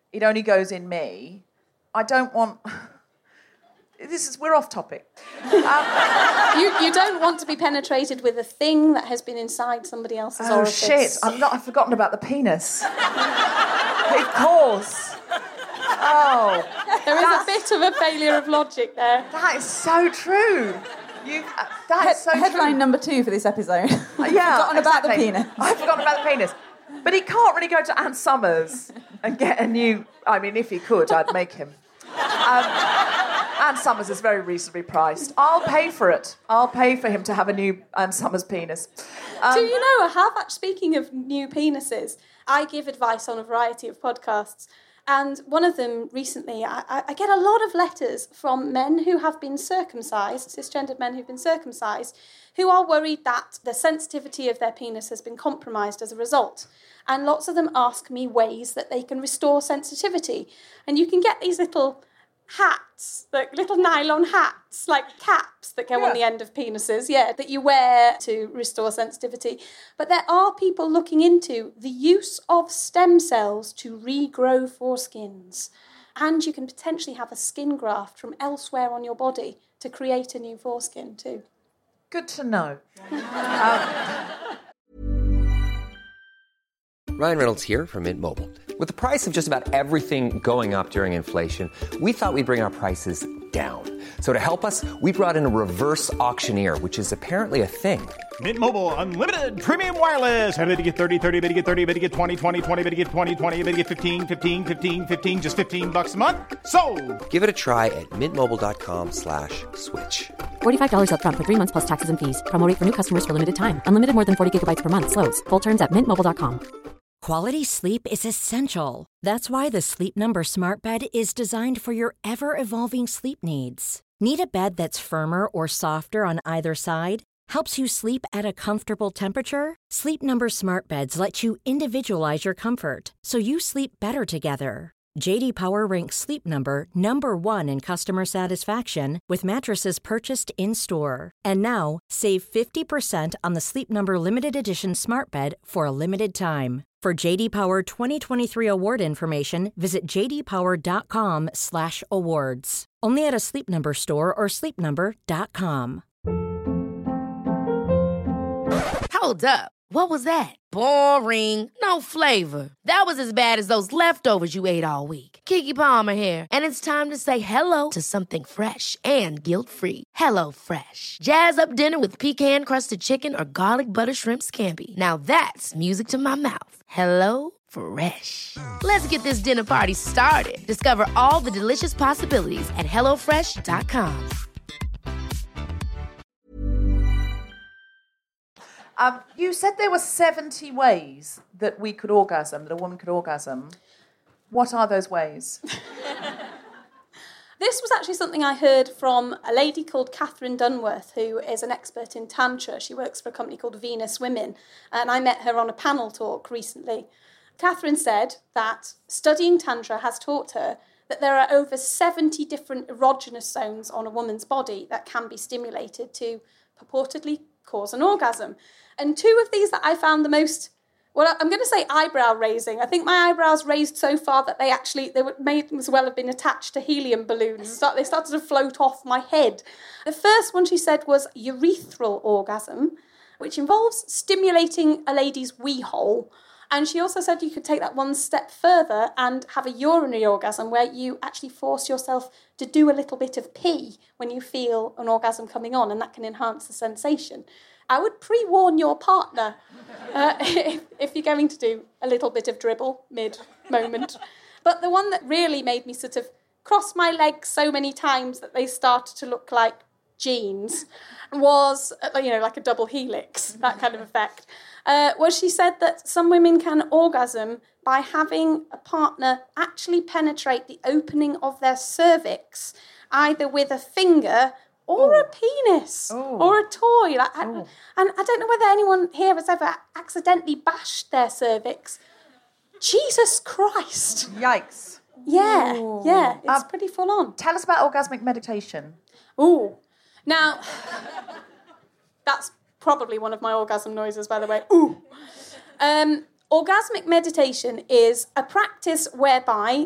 it only goes in me. I don't want... This is... We're off topic. Um, you, you don't want to be penetrated with a thing that has been inside somebody else's oh, orifice. shit. I'm not... I've forgotten about the penis. Of course. Oh. There is a bit of a failure of logic there. That is so true. You, uh, that He- is so headline true. number two for this episode. Uh, yeah, Forgotten about the exactly. penis. I've forgotten about the penis. But he can't really go to Ann Summers and get a new... I mean, if he could, I'd make him. Um, Ann Summers is very reasonably priced. I'll pay for it. I'll pay for him to have a new Ann Summers penis. Um, Do you know, I have actually, speaking of new penises, I give advice on a variety of podcasts. And one of them recently, I, I get a lot of letters from men who have been circumcised, cisgendered men who've been circumcised, who are worried that the sensitivity of their penis has been compromised as a result. And lots of them ask me ways that they can restore sensitivity. And you can get these little hats, like little nylon hats, like caps that go Yeah. on the end of penises, yeah, that you wear to restore sensitivity. But there are people looking into the use of stem cells to regrow foreskins. And you can potentially have a skin graft from elsewhere on your body to create a new foreskin too. Good to know. Ryan Reynolds here from Mint Mobile. With the price of just about everything going up during inflation, we thought we'd bring our prices down. So to help us, we brought in a reverse auctioneer, which is apparently a thing. Mint Mobile Unlimited Premium Wireless. How to get thirty, thirty, how to get thirty, how to get twenty, twenty, twenty, how to get twenty, twenty, how to get fifteen, fifteen, fifteen, fifteen, just fifteen bucks a month? Sold! Give it a try at mintmobile.com slash switch. forty-five dollars up front for three months plus taxes and fees. Promo rate for new customers for limited time. Unlimited more than forty gigabytes per month. Slows full terms at mint mobile dot com. Quality sleep is essential. That's why the Sleep Number Smart Bed is designed for your ever-evolving sleep needs. Need a bed that's firmer or softer on either side? Helps you sleep at a comfortable temperature? Sleep Number Smart Beds let you individualize your comfort, so you sleep better together. J D Power ranks Sleep Number number one in customer satisfaction with mattresses purchased in-store. And now, save fifty percent on the Sleep Number Limited Edition Smart Bed for a limited time. For J D Power twenty twenty-three award information, visit jdpower.com slash awards. Only at a Sleep Number store or sleep number dot com. Hold up. What was that? Boring. No flavor. That was as bad as those leftovers you ate all week. Keke Palmer here, and it's time to say hello to something fresh and guilt-free. Hello Fresh. Jazz up dinner with pecan-crusted chicken or garlic butter shrimp scampi. Now that's music to my mouth. Hello Fresh. Let's get this dinner party started. Discover all the delicious possibilities at hello fresh dot com. Um, you said there were seventy ways that we could orgasm, that a woman could orgasm. What are those ways? This was actually something I heard from a lady called Catherine Dunworth, who is an expert in Tantra. She works for a company called Venus Women, and I met her on a panel talk recently. Catherine said that studying Tantra has taught her that there are over seventy different erogenous zones on a woman's body that can be stimulated to purportedly cause an orgasm. And two of these that I found the most, well, I'm going to say eyebrow raising. I think my eyebrows raised so far that they actually, they may as well have been attached to helium balloons. They started to float off my head. The first one she said was urethral orgasm, which involves stimulating a lady's wee hole. And she also said you could take that one step further and have a urinary orgasm where you actually force yourself to do a little bit of pee when you feel an orgasm coming on, and that can enhance the sensation. I would pre-warn your partner uh, if, if you're going to do a little bit of dribble mid-moment. But the one that really made me sort of cross my legs so many times that they started to look like jeans was, you know, like a double helix, that kind of effect, uh, was she said that some women can orgasm by having a partner actually penetrate the opening of their cervix, either with a finger or Ooh. a penis, Ooh. or a toy. Like, I, and I don't know whether anyone here has ever accidentally bashed their cervix. Jesus Christ. Yikes. Yeah, Ooh. yeah, it's um, pretty full on. Tell us about orgasmic meditation. Ooh. Now, that's probably one of my orgasm noises, by the way. Ooh. Um, orgasmic meditation is a practice whereby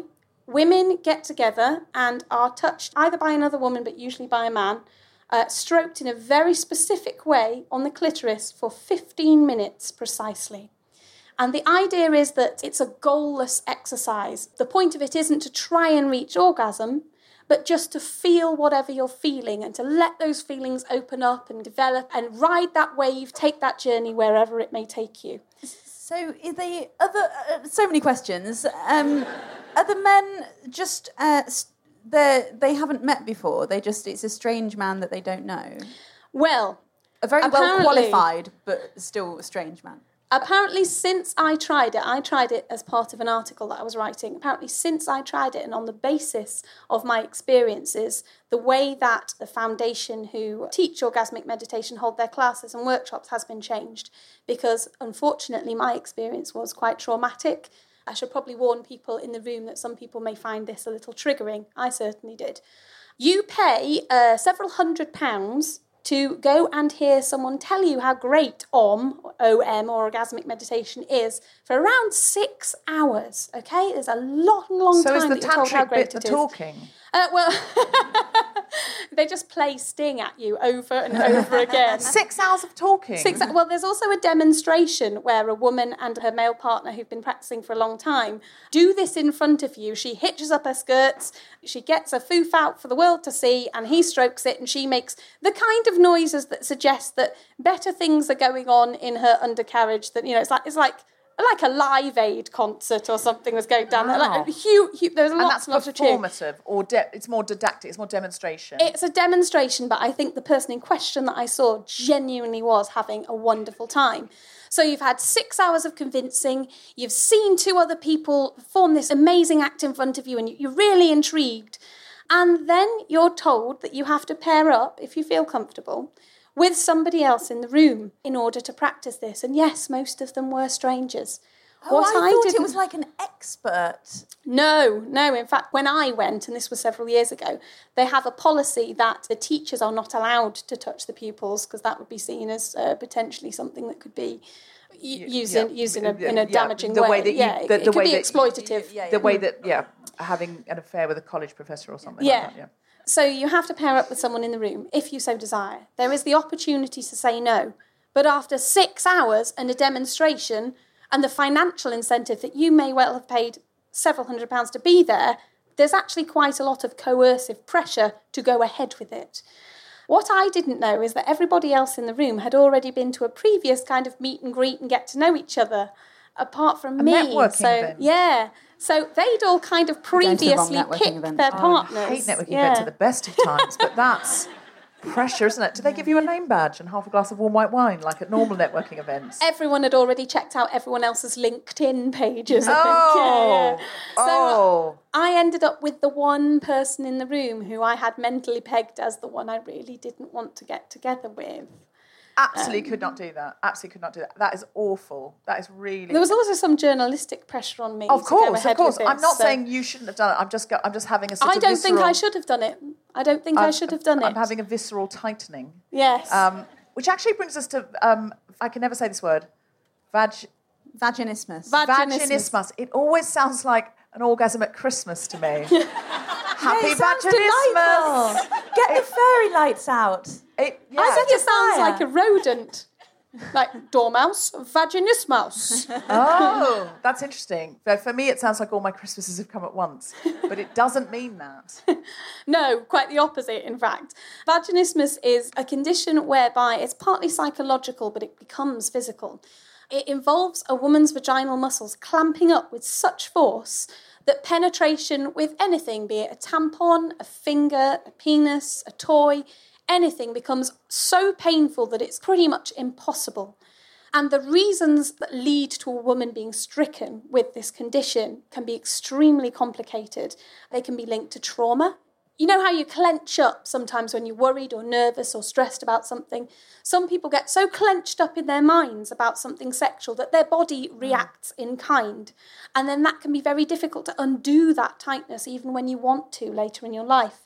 women get together and are touched either by another woman, but usually by a man, uh, stroked in a very specific way on the clitoris for fifteen minutes precisely. And the idea is that it's a goalless exercise. The point of it isn't to try and reach orgasm, but just to feel whatever you're feeling and to let those feelings open up and develop and ride that wave, take that journey wherever it may take you. So, are they other? Uh, so many questions. Um, are the men just uh, they they haven't met before? They just it's a strange man that they don't know. Well, a very well apparently- qualified but still a strange man. Apparently, since I tried it, I tried it as part of an article that I was writing. Apparently, since I tried it and on the basis of my experiences, the way that the foundation who teach orgasmic meditation hold their classes and workshops has been changed. Because, unfortunately, my experience was quite traumatic. I should probably warn people in the room that some people may find this a little triggering. I certainly did. You pay uh, several hundred pounds to go and hear someone tell you how great O M, O M, or orgasmic meditation is for around six hours, okay? There's a long, long so time is the that you're told how tantric great bit it the is. talking? Uh, well, they just play Sting at you over and over again. Six hours of talking? Six, well, there's also a demonstration where a woman and her male partner who've been practicing for a long time do this in front of you. She hitches up her skirts, she gets a foof out for the world to see, and he strokes it, and she makes the kind of noises that suggest that better things are going on in her undercarriage. That, you know, it's like it's like like a Live Aid concert or something was going down wow. there. Like, huge, huge, there's and lots that's and lots of cheering. performative, or de- it's more didactic, it's more demonstration. It's a demonstration, but I think the person in question that I saw genuinely was having a wonderful time. So you've had six hours of convincing, you've seen two other people perform this amazing act in front of you, and you're really intrigued. And then you're told that you have to pair up, if you feel comfortable, with somebody else in the room in order to practice this. And yes, most of them were strangers. Oh, What I, I thought didn't- it was like an expert. No, no. In fact, when I went, and this was several years ago, they have a policy that the teachers are not allowed to touch the pupils because that would be seen as uh, potentially something that could be y- used, in, Yeah. used in, a, in a Yeah, damaging the way. way that you, yeah, the, it, the it could way be that, exploitative. Yeah, yeah. The way that, yeah, having an affair with a college professor or something Yeah. like that, yeah. So you have to pair up with someone in the room, if you so desire. There is the opportunity to say no. But after six hours and a demonstration and the financial incentive that you may well have paid several hundred pounds to be there, there's actually quite a lot of coercive pressure to go ahead with it. What I didn't know is that everybody else in the room had already been to a previous kind of meet and greet and get to know each other, apart from A me. networking so event. Yeah. So they'd all kind of going to the wrong previously networking picked event. their Oh, I partners. I hate networking Yeah. events at the best of times, but that's pressure, isn't it? Do they give you a name badge and half a glass of warm white wine, like at normal networking events? Everyone had already checked out everyone else's LinkedIn pages, I think. Oh, Yeah, yeah. So oh. I ended up with the one person in the room who I had mentally pegged as the one I really didn't want to get together with. Absolutely could not do that. Absolutely could not do that. That is awful. That is really... There was also some journalistic pressure on me Of to go course, ahead of course. with I'm this, not so- saying you shouldn't have done it. I'm just, go, I'm just having a sort I of don't think visceral- I should have done it. I don't think I I'm- should have done it. I'm having a visceral tightening. Yes. Um, which actually brings us to, um, I can never say this word, vag... Vaginismus. Vaginismus. Vaginismus. It always sounds like an orgasm at Christmas to me. Happy it sounds vaginismus. delightful. Get the fairy lights out. It, yeah. I think it sounds fire. like a rodent. Like dormouse, vaginismus. Oh, that's interesting. For for me, it sounds like all my Christmases have come at once, but it doesn't mean that. No, quite the opposite, in fact. Vaginismus is a condition whereby it's partly psychological, but it becomes physical. It involves a woman's vaginal muscles clamping up with such force that penetration with anything, be it a tampon, a finger, a penis, a toy, anything becomes so painful that it's pretty much impossible. And the reasons that lead to a woman being stricken with this condition can be extremely complicated. They can be linked to trauma. You know how you clench up sometimes when you're worried or nervous or stressed about something? Some people get so clenched up in their minds about something sexual that their body reacts in kind. And then that can be very difficult to undo that tightness even when you want to later in your life.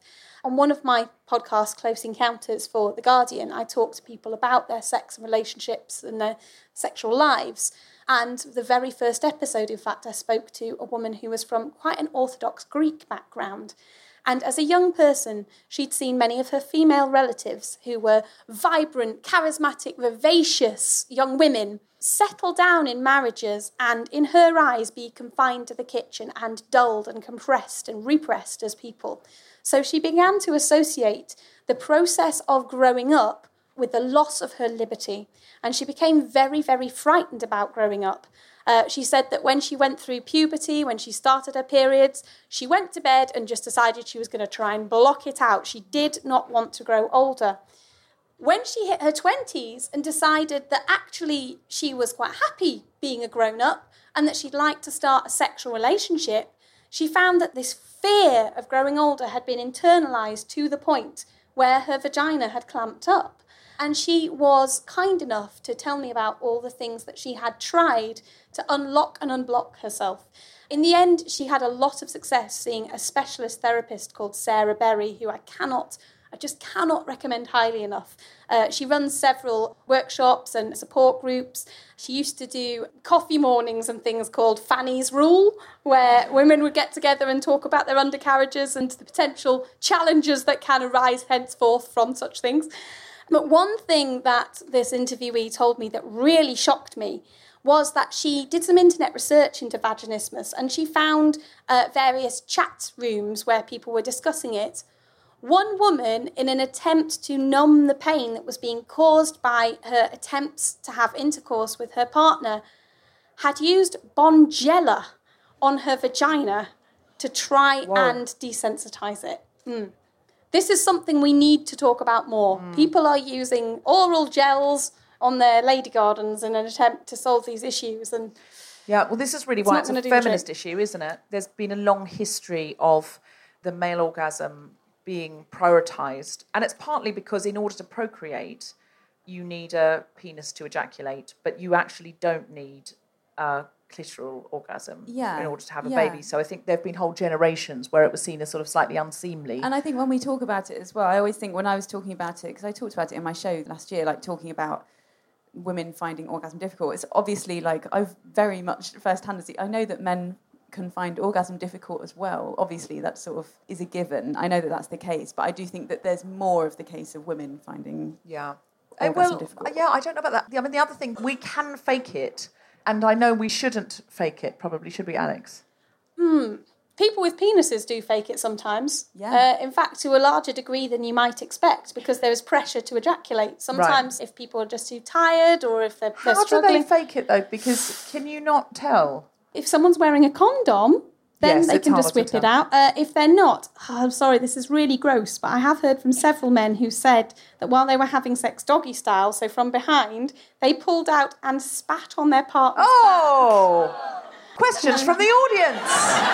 on one of my podcasts, Close Encounters for The Guardian, I talk to people about their sex and relationships and their sexual lives. And the very first episode, in fact, I spoke to a woman who was from quite an Orthodox Greek background. And as a young person, she'd seen many of her female relatives who were vibrant, charismatic, vivacious young women settle down in marriages and, in her eyes, be confined to the kitchen and dulled and compressed and repressed as people. So she began to associate the process of growing up with the loss of her liberty. And she became very, very frightened about growing up. Uh, she said that when she went through puberty, when she started her periods, she went to bed and just decided she was going to try and block it out. She did not want to grow older. When she hit her twenties and decided that actually she was quite happy being a grown-up and that she'd like to start a sexual relationship, she found that this fear of growing older had been internalised to the point where her vagina had clamped up. And she was kind enough to tell me about all the things that she had tried to unlock and unblock herself. In the end, she had a lot of success seeing a specialist therapist called Sarah Berry, who I cannot, I just cannot recommend highly enough. Uh, she runs several workshops and support groups. She used to do coffee mornings and things called Fanny's Rule, where women would get together and talk about their undercarriages and the potential challenges that can arise henceforth from such things. But one thing that this interviewee told me that really shocked me was that she did some internet research into vaginismus and she found uh, various chat rooms where people were discussing it. One woman, in an attempt to numb the pain that was being caused by her attempts to have intercourse with her partner, had used Bonjela on her vagina to try Whoa. and desensitize it. Mm. This is something we need to talk about more. Mm. People are using oral gels on their lady gardens in an attempt to solve these issues. And yeah, well, this is really it's why it's a feminist trick. issue, isn't it? There's been a long history of the male orgasm being prioritised. And it's partly because in order to procreate, you need a penis to ejaculate, but you actually don't need a clitoral orgasm yeah. in order to have a yeah. baby. So I think there have been whole generations where it was seen as sort of slightly unseemly. And I think when we talk about it as well, I always think when I was talking about it, because I talked about it in my show last year, like talking about women finding orgasm difficult, it's obviously like I've very much first-hand, I know that men can find orgasm difficult as well. Obviously, that sort of is a given. I know that that's the case, but I do think that there's more of the case of women finding yeah. orgasm well, difficult. Yeah, I don't know about that. I mean, the other thing, we can fake it. And I know we shouldn't fake it, probably, should we, Alex? Hmm. People with penises do fake it sometimes. Yeah. Uh, in fact, to a larger degree than you might expect, because there is pressure to ejaculate. Sometimes right. if people are just too tired or if they're, they're How struggling... do they fake it, though? Because can you not tell? If someone's wearing a condom, then yes, they can just whip it out. Uh, if they're not, oh, I'm sorry, this is really gross, but I have heard from several men who said that while they were having sex doggy style, so from behind, they pulled out and spat on their partner's Oh! Back. Questions from the audience.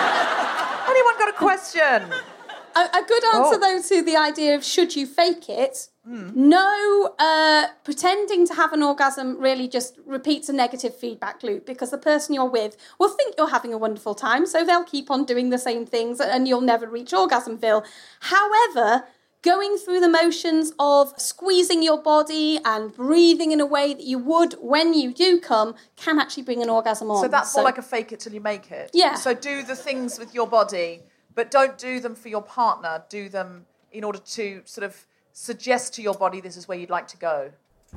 Anyone got a question? A, a good answer, oh. though, to the idea of should you fake it, mm. no, uh, pretending to have an orgasm really just repeats a negative feedback loop because the person you're with will think you're having a wonderful time, so they'll keep on doing the same things and you'll never reach orgasmville. However, going through the motions of squeezing your body and breathing in a way that you would when you do come can actually bring an orgasm on. So that's more so, like a fake it till you make it. Yeah. So do the things with your body, but don't do them for your partner. Do them in order to sort of suggest to your body this is where you'd like to go.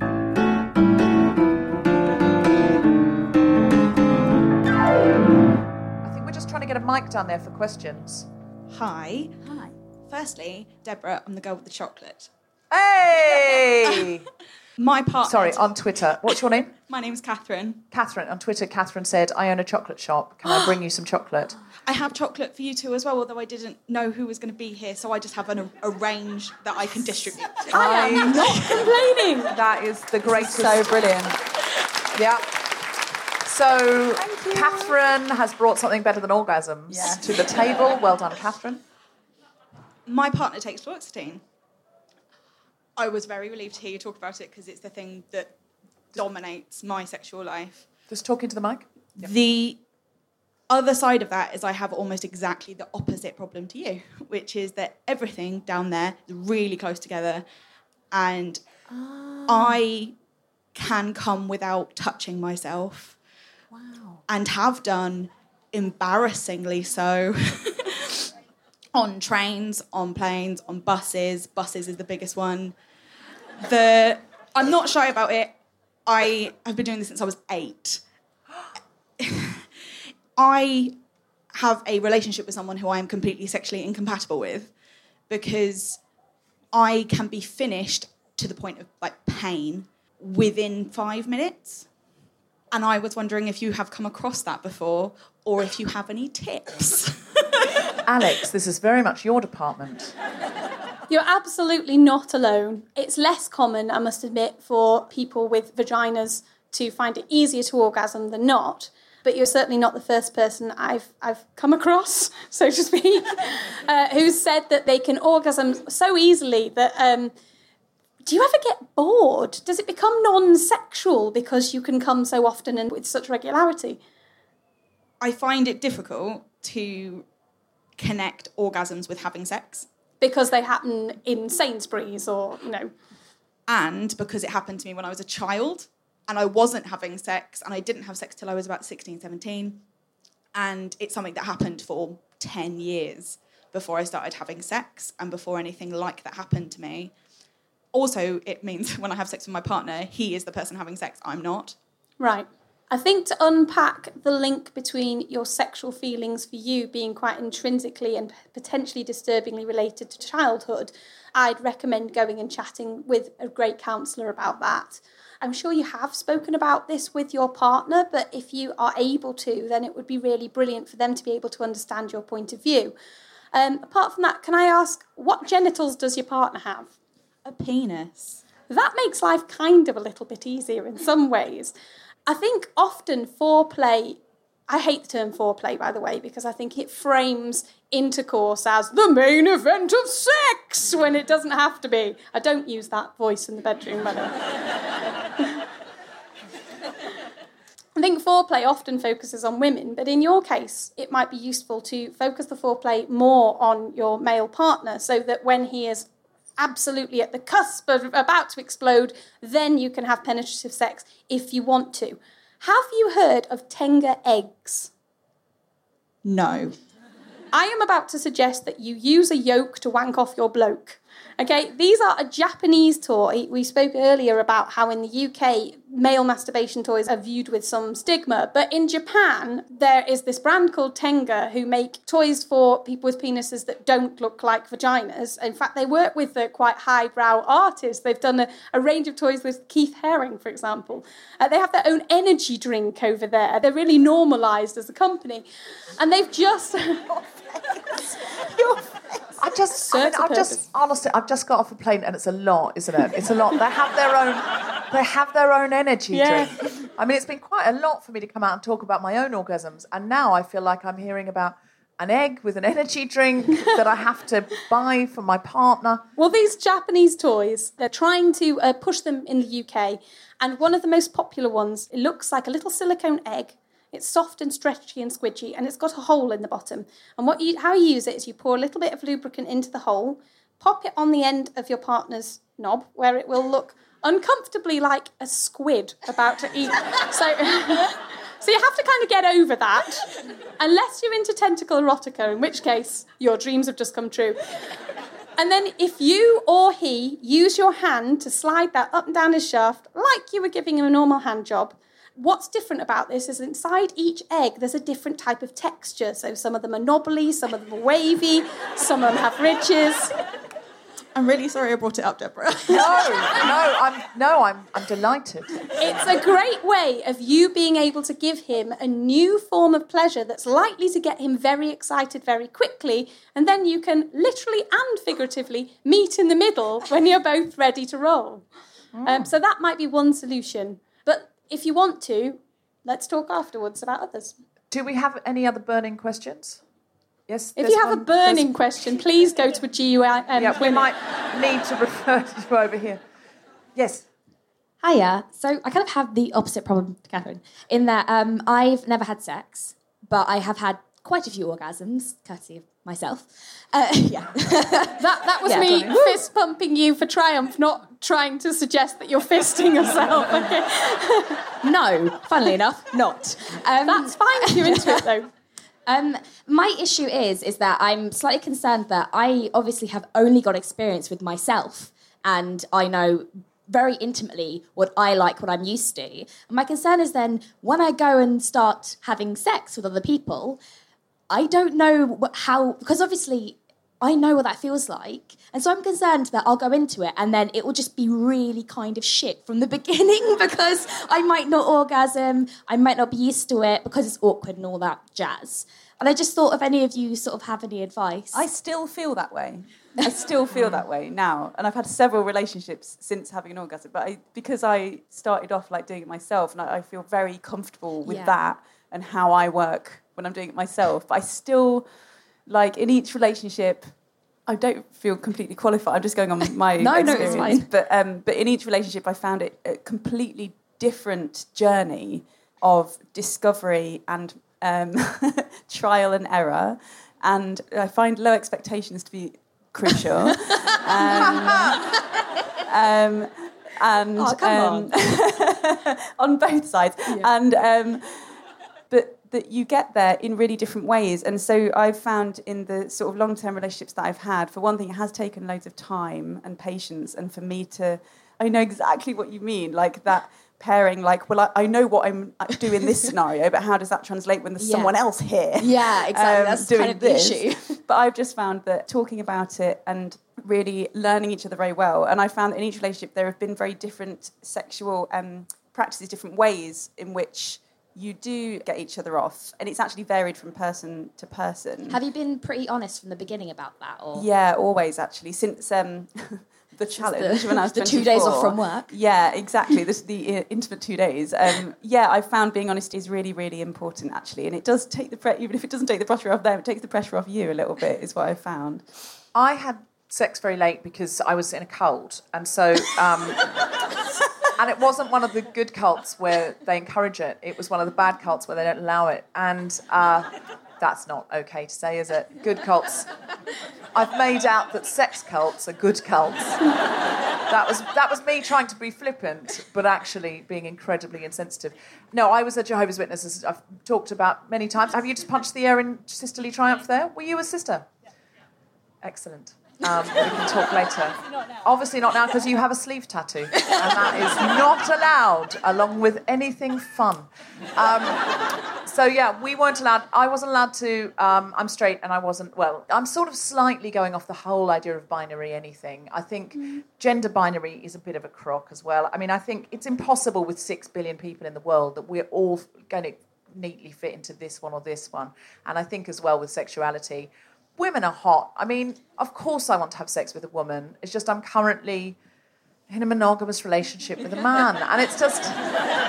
I think we're just trying to get a mic down there for questions. Hi. Hi. Firstly, Deborah, I'm the girl with the chocolate. Hey! My partner... Sorry, on Twitter. What's your name? My name's Catherine. Catherine. On Twitter, Catherine said, I own a chocolate shop. Can I bring you some chocolate? I have chocolate for you too as well, although I didn't know who was going to be here, so I just have an, a range that I can distribute. I am not complaining. That is the greatest. So brilliant. Yeah. So, Catherine has brought something better than orgasms yeah. to the table. Well done, Catherine. My partner takes fluoxetine. I was very relieved to hear you talk about it because it's the thing that dominates my sexual life. Just talk into the mic. Yep. The Other side of that is I have almost exactly the opposite problem to you, which is that everything down there is really close together, and oh. I can come without touching myself. Wow. And have done, embarrassingly so, on trains, on planes, on buses. Buses is the biggest one. The I'm not shy about it. I have been doing this since I was eight. I have a relationship with someone who I am completely sexually incompatible with because I can be finished to the point of like pain within five minutes. And I was wondering if you have come across that before or if you have any tips. Alex, this is very much your department. You're absolutely not alone. It's less common, I must admit, for people with vaginas to find it easier to orgasm than not. But you're certainly not the first person I've I've come across, so to speak, uh, who said that they can orgasm so easily that... Um, do you ever get bored? Does it become non-sexual because you can come so often and with such regularity? I find it difficult to connect orgasms with having sex. Because they happen in Sainsbury's or, you know... And because it happened to me when I was a child and I wasn't having sex and I didn't have sex till I was about sixteen, seventeen. And it's something that happened for ten years before I started having sex and before anything like that happened to me. Also, it means when I have sex with my partner, he is the person having sex, I'm not. Right. I think to unpack the link between your sexual feelings for you being quite intrinsically and potentially disturbingly related to childhood, I'd recommend going and chatting with a great counsellor about that. I'm sure you have spoken about this with your partner, but if you are able to, then it would be really brilliant for them to be able to understand your point of view. Um, apart from that, can I ask, what genitals does your partner have? A penis. That makes life kind of a little bit easier in some ways. I think often foreplay, I hate the term foreplay, by the way, because I think it frames intercourse as the main event of sex when it doesn't have to be. I don't use that voice in the bedroom, by the way. I think foreplay often focuses on women, but in your case, it might be useful to focus the foreplay more on your male partner so that when he is absolutely at the cusp of about to explode, then you can have penetrative sex if you want to. Have you heard of Tenga eggs? No. I am about to suggest that you use a yolk to wank off your bloke. Okay, these are a Japanese toy. We spoke earlier about how in the U K, male masturbation toys are viewed with some stigma. But in Japan, there is this brand called Tenga who make toys for people with penises that don't look like vaginas. In fact, they work with the quite highbrow artists. They've done a, a range of toys with Keith Haring, for example. Uh, they have their own energy drink over there. They're really normalised as a company. And they've just... Your face. I just, I mean, I've just, honestly, I've just got off a plane and it's a lot, isn't it? It's a lot. They have their own, they have their own energy yeah. drink. I mean, it's been quite a lot for me to come out and talk about my own orgasms, and now I feel like I'm hearing about an egg with an energy drink that I have to buy for my partner. Well, these Japanese toys, they're trying to uh, push them in the U K, and one of the most popular ones, it looks like a little silicone egg. It's soft and stretchy and squidgy, and it's got a hole in the bottom. And what you, how you use it is you pour a little bit of lubricant into the hole, pop it on the end of your partner's knob, where it will look uncomfortably like a squid about to eat. So, so you have to kind of get over that, unless you're into tentacle erotica, in which case your dreams have just come true. And then if you or he use your hand to slide that up and down his shaft, like you were giving him a normal hand job, what's different about this is inside each egg, there's a different type of texture. So some of them are knobbly, some of them are wavy, some of them have ridges. I'm really sorry I brought it up, Deborah. No, no, I'm no, I'm I'm delighted. It's a great way of you being able to give him a new form of pleasure that's likely to get him very excited very quickly, and then you can literally and figuratively meet in the middle when you're both ready to roll. Mm. Um, so that might be one solution. But if you want to, let's talk afterwards about others. Do we have any other burning questions? Yes. If you have one, a burning question, please go to a G U M. Um, yeah, we might need to refer to you over here. Yes. Hiya. So I kind of have the opposite problem to Catherine, in that um, I've never had sex, but I have had quite a few orgasms, courtesy of myself. Uh, yeah. that that was Yeah, me totally. fist pumping you for triumph, not trying to suggest that you're fisting yourself. Okay. No, funnily enough, not. Um, That's fine if you're into it, though. Um, my issue is, is that I'm slightly concerned that I obviously have only got experience with myself, and I know very intimately what I like, what I'm used to. And my concern is then when I go and start having sex with other people, I don't know what, how, because obviously I know what that feels like. And so I'm concerned that I'll go into it and then it will just be really kind of shit from the beginning because I might not orgasm, I might not be used to it because it's awkward and all that jazz. And I just thought if any of you sort of have any advice. I still feel that way. I still feel that way now. And I've had several relationships since having an orgasm. But I, because I started off like doing it myself, and I, I feel very comfortable with Yeah. that and how I work when I'm doing it myself. But I still, like, in each relationship, I don't feel completely qualified. I'm just going on my No, no, experience. it's fine. But, um, but in each relationship, I found it a completely different journey of discovery and um, trial and error. And I find low expectations to be crucial. um, um, and Oh, come um, on. on both sides. Yeah. And um, but that you get there in really different ways. And so I've found in the sort of long-term relationships that I've had, for one thing, it has taken loads of time and patience, and for me to, I know exactly what you mean, like that pairing, like, well, I, I know what I'm doing in this scenario, but how does that translate when there's Yeah. someone else here? Yeah, exactly. um, That's doing kind of the this. issue. But I've just found that talking about it and really learning each other very well, and I found that in each relationship there have been very different sexual um, practices, different ways in which you do get each other off, and it's actually varied from person to person. Have you been pretty honest from the beginning about that? Or Yeah, always, actually, since um, the challenge the, when I was the two days off twenty-four. from work. Yeah, exactly, this, the uh, intimate two days. Um, yeah, I found being honest is really, really important, actually, and it does take the pre- even if it doesn't take the pressure off them, it takes the pressure off you a little bit, is what I found. I had sex very late because I was in a cult, and so... Um, and it wasn't one of the good cults where they encourage it. It was one of the bad cults where they don't allow it. And uh, that's not okay to say, is it? Good cults. I've made out that sex cults are good cults. That was that was me trying to be flippant, but actually being incredibly insensitive. No, I was a Jehovah's Witness, as I've talked about many times. Have you just punched the air in sisterly triumph there? Were you a sister? Excellent. Um, we can talk later. Obviously not now, because you have a sleeve tattoo, and that is not allowed, along with anything fun. Um, so yeah, we weren't allowed. I wasn't allowed to. Um, I'm straight, and I wasn't. Well, I'm sort of slightly going off the whole idea of binary anything. I think mm. gender binary is a bit of a crock as well. I mean, I think it's impossible with six billion people in the world that we're all going to neatly fit into this one or this one. And I think as well with sexuality. Women are hot. I mean, of course I want to have sex with a woman. It's just I'm currently in a monogamous relationship with a man. And it's just... This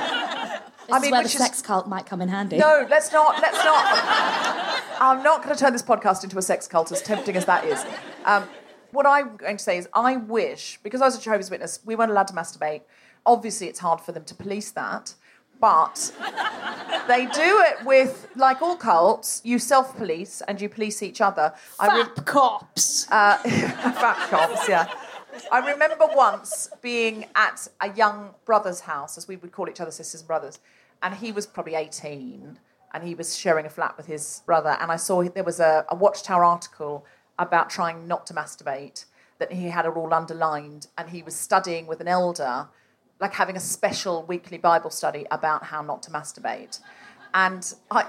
I mean, is where the which sex is, cult might come in handy. No, let's not, let's not. I'm not going to turn this podcast into a sex cult, as tempting as that is. Um, what I'm going to say is I wish, because I was a Jehovah's Witness, we weren't allowed to masturbate. Obviously, it's hard for them to police that. But they do it with, like all cults, you self-police and you police each other. Fap re- cops. Uh, fap cops, yeah. I remember once being at a young brother's house, as we would call each other sisters and brothers, and he was probably eighteen, and he was sharing a flat with his brother, and I saw there was a, a Watchtower article about trying not to masturbate, that he had it all underlined, and he was studying with an elder, like having a special weekly Bible study about how not to masturbate. And I,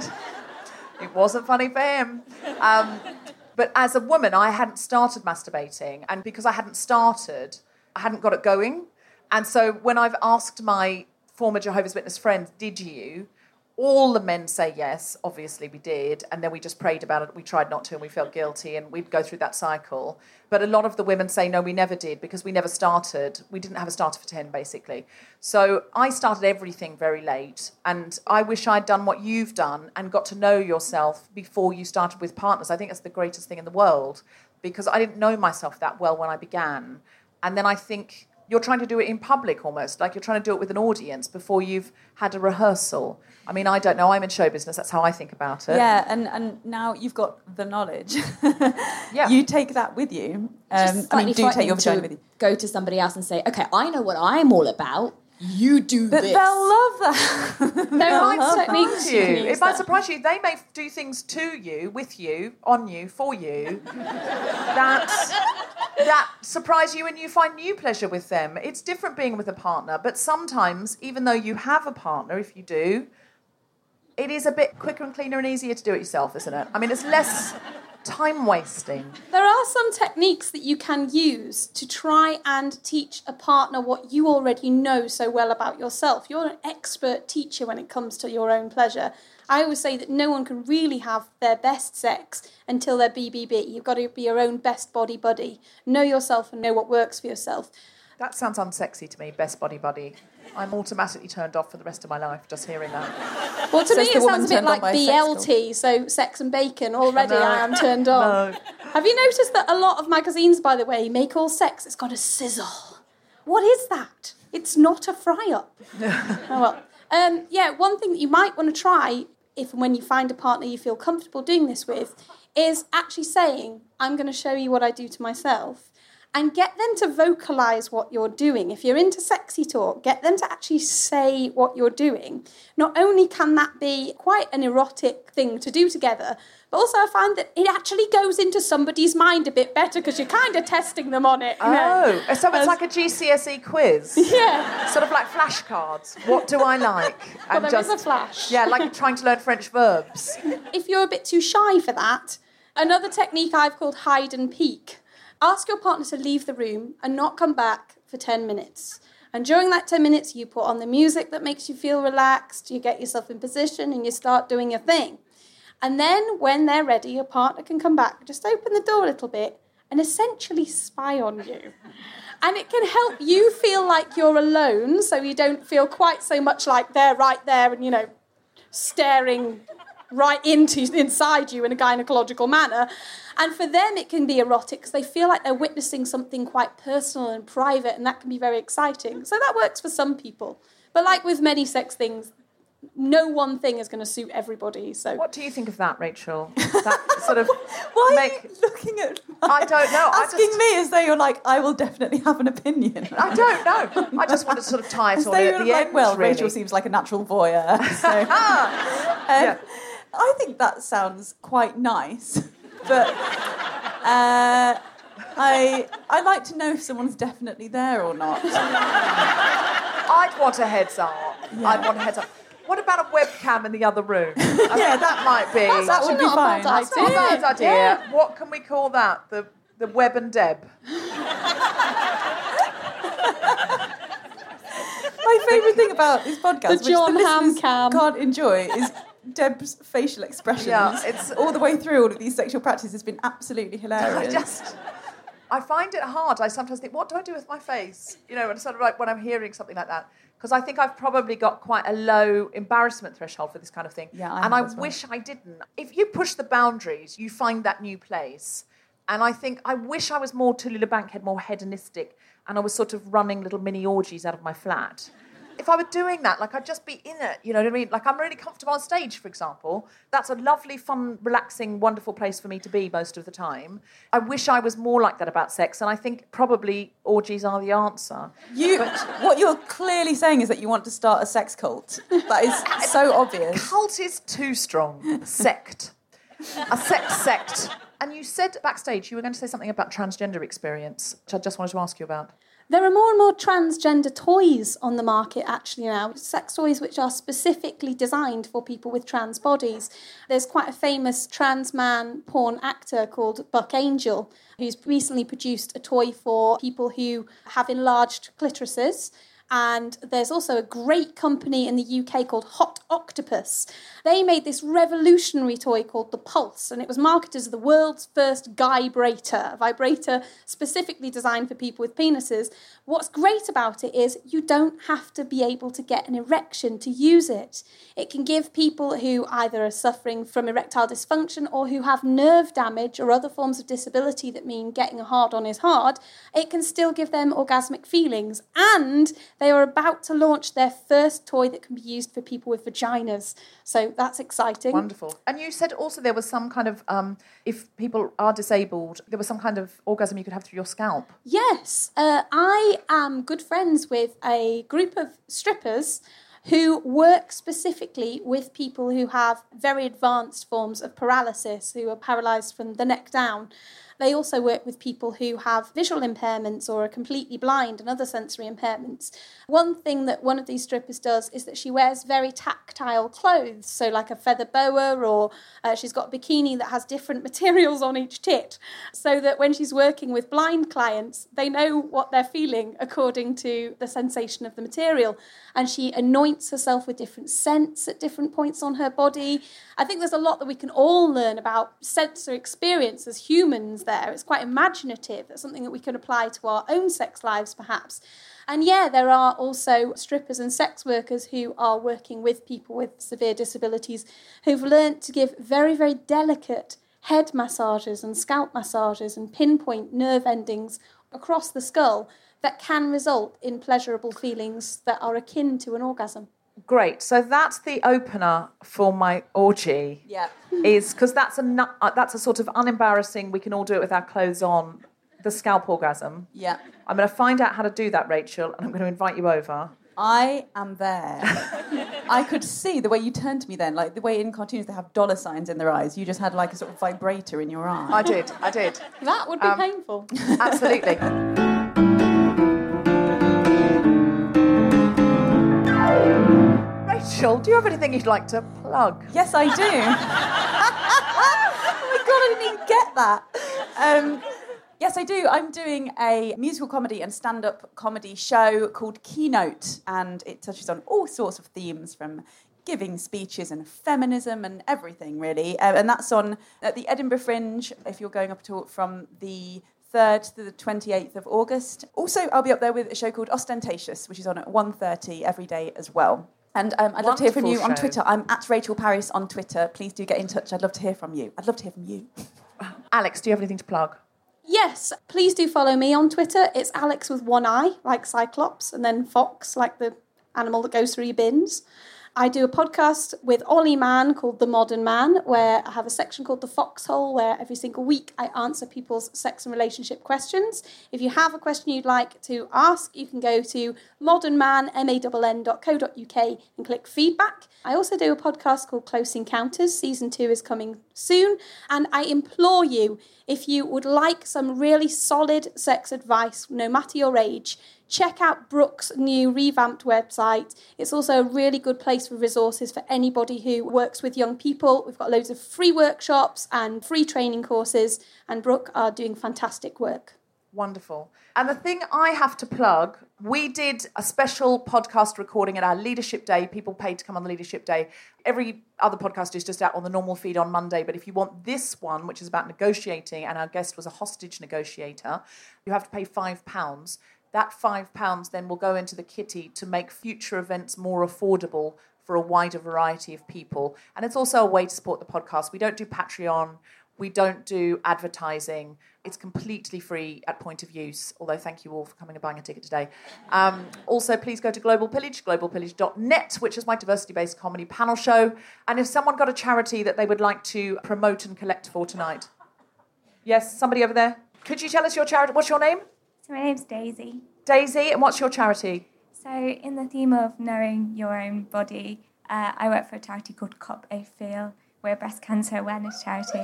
it wasn't funny for him. Um, but as a woman, I hadn't started masturbating. And because I hadn't started, I hadn't got it going. And so when I've asked my former Jehovah's Witness friends, did you? All the men say yes, obviously we did, and then we just prayed about it, we tried not to, and we felt guilty, and we'd go through that cycle. But a lot of the women say, no, we never did, because we never started. We didn't have a starter for ten, basically. So I started everything very late, and I wish I'd done what you've done and got to know yourself before you started with partners. I think that's the greatest thing in the world, because I didn't know myself that well when I began. And then I think you're trying to do it in public almost, like you're trying to do it with an audience before you've had a rehearsal. I mean, I don't know. I'm in show business. That's how I think about it. Yeah, and, and now you've got the knowledge. Yeah. You take that with you. Um, I mean, do take your vagina with you. Go to somebody else and say, okay, I know what I'm all about. You do But this. they'll love that. There are It techniques might you you. can use It might there. surprise you. They may do things to you, with you, on you, for you, that that surprise you and you find new pleasure with them. It's different being with a partner, but sometimes, even though you have a partner, if you do, it is a bit quicker and cleaner and easier to do it yourself, isn't it? I mean, it's less time wasting. There are some techniques that you can use to try and teach a partner what you already know so well about yourself. You're an expert teacher when it comes to your own pleasure. I always say that no one can really have their best sex until they're B B B. You've got to be your own best body buddy. Know yourself and know what works for yourself. That sounds unsexy to me, best body buddy. I'm automatically turned off for the rest of my life just hearing that. Well, to Says me the it woman sounds a bit turned on like by a B sex L T, so sex and bacon. Already No. I am turned on. No. Have you noticed that a lot of magazines, by the way, make all sex, it's got a sizzle. What is that? It's not a fry-up. Oh, well. Um, yeah, one thing that you might want to try, if and when you find a partner you feel comfortable doing this with, is actually saying, I'm going to show you what I do to myself, and get them to vocalise what you're doing. If you're into sexy talk, get them to actually say what you're doing. Not only can that be quite an erotic thing to do together, but also I find that it actually goes into somebody's mind a bit better because you're kind of testing them on it. You know? Oh, so it's like a G C S E quiz. Yeah. Sort of like flashcards. What do I like? Well, there is a flash. Yeah, like trying to learn French verbs. If you're a bit too shy for that, another technique I've called hide and peek. Ask your partner to leave the room and not come back for ten minutes. And during that ten minutes, you put on the music that makes you feel relaxed, you get yourself in position and you start doing your thing. And then when they're ready, your partner can come back, just open the door a little bit and essentially spy on you. And it can help you feel like you're alone, so you don't feel quite so much like they're right there and, you know, staring right into inside you in a gynecological manner. And for them, it can be erotic because they feel like they're witnessing something quite personal and private, and that can be very exciting. So that works for some people. But like with many sex things, no one thing is going to suit everybody. So what do you think of that, Rachel? That sort of Why make... are you looking at me? I don't know. Asking I just... me as though you're like, I will definitely have an opinion. I don't know. I just want to sort of tie it As all though in you're at the like, end, well, really. Rachel seems like a natural voyeur. So. um, Yeah. I think that sounds quite nice, but uh, I I like to know if someone's definitely there or not. I'd want a heads up. Yeah. I'd want a heads up. What about a webcam in the other room? Yeah, that might be. That's That would actually be not a fine. bad That's not a idea. bad idea. Yeah. What can we call that? The the Web and Deb. My favourite thing about this podcast, The John which the Ham listeners cam. can't enjoy, is Deb's facial expressions. Yeah, it's- all the way through all of these sexual practices has been absolutely I hilarious. just, I find it hard. I sometimes think, what do I do with my face? You know, and sort of like when I'm hearing something like that. Because I think I've probably got quite a low embarrassment threshold for this kind of thing. Yeah, I and I have as well. wish I didn't. If you push the boundaries, you find that new place. And I think I wish I was more Tallulah Bankhead, more hedonistic, and I was sort of running little mini orgies out of my flat. If I were doing that, like, I'd just be in it, you know what I mean? Like, I'm really comfortable on stage, for example. That's a lovely, fun, relaxing, wonderful place for me to be most of the time. I wish I was more like that about sex, and I think probably orgies are the answer. You, what you're clearly saying is that you want to start a sex cult. That is so obvious. Cult is too strong. Sect. A sex sect. And you said backstage you were going to say something about transgender experience, which I just wanted to ask you about. There are more and more transgender toys on the market actually now, sex toys which are specifically designed for people with trans bodies. There's quite a famous trans man porn actor called Buck Angel who's recently produced a toy for people who have enlarged clitorises, And there's also a great company in the U K called Hot Octopus. They made this revolutionary toy called the Pulse, and it was marketed as the world's first vibrator, a vibrator specifically designed for people with penises. What's great about it is you don't have to be able to get an erection to use it. It can give people who either are suffering from erectile dysfunction or who have nerve damage or other forms of disability that mean getting a hard-on is hard, it can still give them orgasmic feelings. And they are about to launch their first toy that can be used for people with vaginas. So that's exciting. Wonderful. And you said also there was some kind of, um, if people are disabled, there was some kind of orgasm you could have through your scalp. Yes. Uh, I am good friends with a group of strippers who work specifically with people who have very advanced forms of paralysis, who are paralysed from the neck down. They also work with people who have visual impairments or are completely blind and other sensory impairments. One thing that one of these strippers does is that she wears very tactile clothes, so like a feather boa, or uh, she's got a bikini that has different materials on each tit, so that when she's working with blind clients, they know what they're feeling according to the sensation of the material. And she anoints herself with different scents at different points on her body. I think there's a lot that we can all learn about sensory experience as humans there. It's quite imaginative. It's something that we can apply to our own sex lives, perhaps. And yeah, there are also strippers and sex workers who are working with people with severe disabilities who've learnt to give very, very delicate head massages and scalp massages and pinpoint nerve endings across the skull that can result in pleasurable feelings that are akin to an orgasm. Great. So that's the opener for my orgy. Yeah. Is because that's a nu- uh, that's a sort of unembarrassing, we can all do it with our clothes on, the scalp orgasm. Yeah. I'm going to find out how to do that, Rachel, and I'm going to invite you over. I am there. I could see the way you turned to me then, like the way in cartoons they have dollar signs in their eyes. You just had like a sort of vibrator in your eye. I did, I did. That would be Um, painful. Absolutely. Rachel, do you have anything you'd like to plug? Yes, I do. Oh my God, I didn't even get that. Um, yes, I do. I'm doing a musical comedy and stand-up comedy show called Keynote, and it touches on all sorts of themes from giving speeches and feminism and everything, really. Uh, and that's on at the Edinburgh Fringe, if you're going up at all, from the third to the twenty-eighth of August. Also, I'll be up there with a show called Ostentatious, which is on at one thirty every day as well. And um, I'd love to hear from you Wonderful on show. Twitter. I'm at Rachel Paris on Twitter. Please do get in touch. I'd love to hear from you. I'd love to hear from you. Alex, do you have anything to plug? Yes, please do follow me on Twitter. It's Alex with one eye, like Cyclops, and then Fox, like the animal that goes through your bins. I do a podcast with Ollie Mann called The Modern Man, where I have a section called The Foxhole, where every single week I answer people's sex and relationship questions. If you have a question you'd like to ask, you can go to modernman, M A N N dot co dot U K and click feedback. I also do a podcast called Close Encounters. Season two is coming soon. And I implore you, if you would like some really solid sex advice, no matter your age, check out Brooke's new revamped website. It's also a really good place for resources for anybody who works with young people. We've got loads of free workshops and free training courses, and Brooke are doing fantastic work. Wonderful. And the thing I have to plug, we did a special podcast recording at our Leadership Day. People paid to come on the Leadership Day. Every other podcast is just out on the normal feed on Monday. But if you want this one, which is about negotiating, and our guest was a hostage negotiator, you have to pay five pounds. That five pounds then will go into the kitty to make future events more affordable for a wider variety of people. And it's also a way to support the podcast. We don't do Patreon. We don't do advertising. It's completely free at point of use, although thank you all for coming and buying a ticket today. Um, also, please go to Global Pillage, global pillage dot net, which is my diversity-based comedy panel show. And if someone got a charity that they would like to promote and collect for tonight. Yes, somebody over there. Could you tell us your charity? What's your name? So my name's Daisy. Daisy, and what's your charity? So in the theme of knowing your own body, uh, I work for a charity called Cop A Feel. We're a breast cancer awareness charity.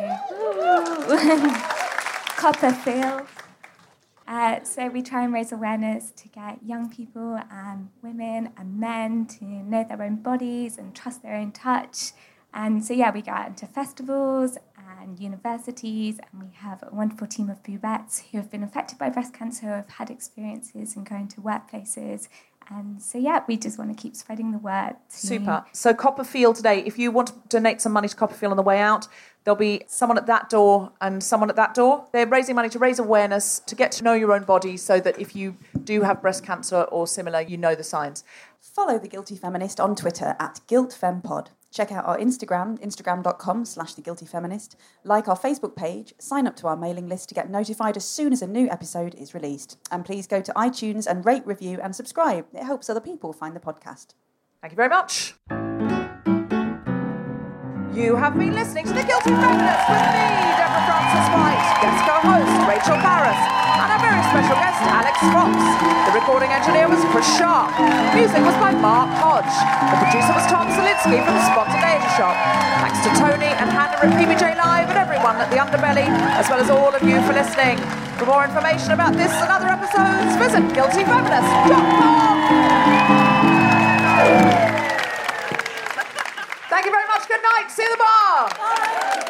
Cop A Feel. Uh, so we try and raise awareness to get young people and women and men to know their own bodies and trust their own touch. And so, yeah, we go out into festivals and universities, and we have a wonderful team of bubettes who have been affected by breast cancer, who have had experiences in going to workplaces And so, yeah, we just want to keep spreading the word. Super. So Copperfield today, if you want to donate some money to Copperfield on the way out, there'll be someone at that door and someone at that door. They're raising money to raise awareness, to get to know your own body so that if you do have breast cancer or similar, you know the signs. Follow The Guilty Feminist on Twitter at GuiltFemPod. Check out our Instagram, instagram.com slash The Guilty Feminist. Like our Facebook page, sign up to our mailing list to get notified as soon as a new episode is released. And please go to iTunes and rate, review and subscribe. It helps other people find the podcast. Thank you very much. You have been listening to The Guilty Feminist with me, Deborah Frances White, guest co-host Rachel Barris, and our very special guest Alex Fox. The recording engineer was Chris Sharp. Music was by Mark Hodge. The producer was Tom Zelinsky from the Spontaneity Shop. Thanks to Tony and Hannah at P B J Live and everyone at The Underbelly, as well as all of you for listening. For more information about this and other episodes, visit guilty feminist dot com. Thank you very much. Good night. See you at the bar. Bye.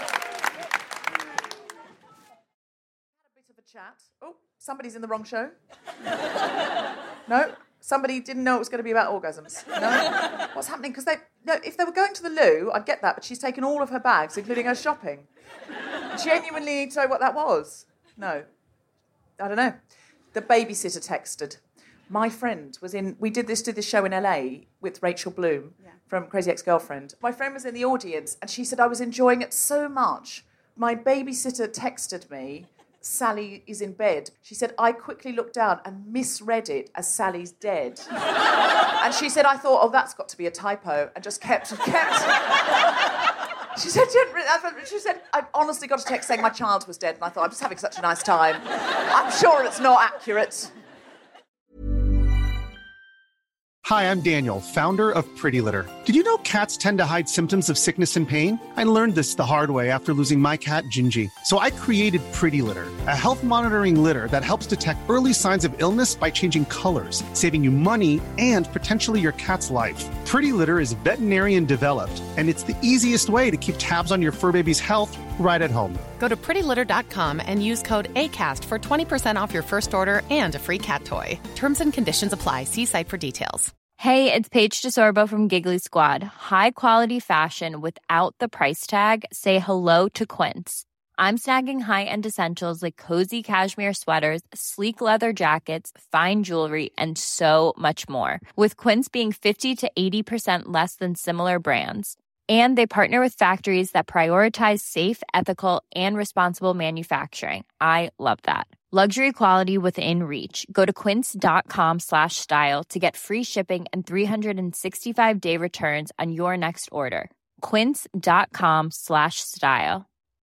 Had a bit of a chat. Oh, somebody's in the wrong show. No? Somebody didn't know it was going to be about orgasms. No? What's happening? Because they, no, if they were going to the loo, I'd get that, but she's taken all of her bags, including her shopping. Genuinely need to know what that was. No. I don't know. The babysitter texted. My friend was in, we did this, did this show in L A with Rachel Bloom yeah. from Crazy Ex-Girlfriend. My friend was in the audience and she said, I was enjoying it so much. My babysitter texted me, Sally is in bed. She said, I quickly looked down and misread it as Sally's dead. And she said, I thought, oh, that's got to be a typo, and just kept, kept. She said, she said, I honestly got a text saying my child was dead, and I thought, I'm just having such a nice time. I'm sure it's not accurate. Hi, I'm Daniel, founder of Pretty Litter. Did you know cats tend to hide symptoms of sickness and pain? I learned this the hard way after losing my cat, Gingy. So I created Pretty Litter, a health monitoring litter that helps detect early signs of illness by changing colors, saving you money and potentially your cat's life. Pretty Litter is veterinarian developed, and it's the easiest way to keep tabs on your fur baby's health right at home. Go to pretty litter dot com and use code ACAST for twenty percent off your first order and a free cat toy. Terms and conditions apply. See site for details. Hey, it's Paige DeSorbo from Giggly Squad. High quality fashion without the price tag. Say hello to Quince. I'm snagging high-end essentials like cozy cashmere sweaters, sleek leather jackets, fine jewelry, and so much more. With Quince being fifty to eighty percent less than similar brands. And they partner with factories that prioritize safe, ethical, and responsible manufacturing. I love that. Luxury quality within reach. Go to quince.com slash style to get free shipping and three sixty-five day returns on your next order. Quince.com slash style.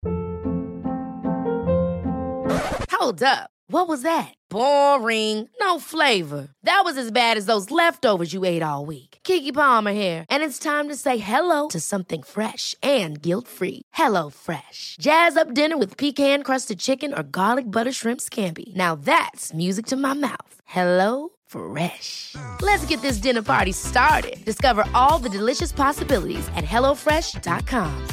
Hold up. What was that? Boring. No flavor. That was as bad as those leftovers you ate all week. Keke Palmer here. And it's time to say hello to something fresh and guilt-free. Hello Fresh. Jazz up dinner with pecan-crusted chicken or garlic butter shrimp scampi. Now that's music to my mouth. Hello Fresh. Let's get this dinner party started. Discover all the delicious possibilities at hello fresh dot com.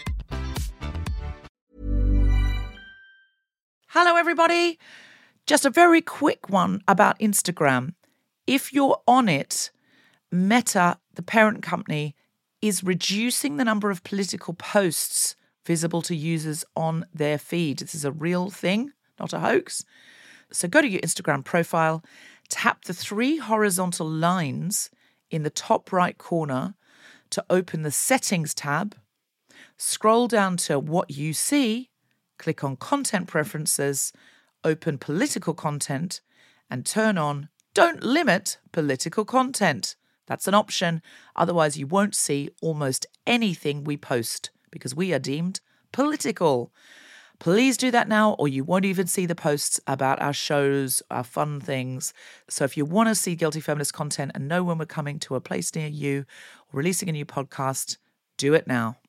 Hello, everybody. Just a very quick one about Instagram. If you're on it, Meta, the parent company, is reducing the number of political posts visible to users on their feed. This is a real thing, not a hoax. So go to your Instagram profile, tap the three horizontal lines in the top right corner to open the Settings tab, scroll down to What You See, click on Content Preferences, open Political Content, and turn on Don't Limit Political Content. That's an option. Otherwise, you won't see almost anything we post because we are deemed political. Please do that now, or you won't even see the posts about our shows, our fun things. So if you want to see Guilty Feminist content and know when we're coming to a place near you or releasing a new podcast, do it now.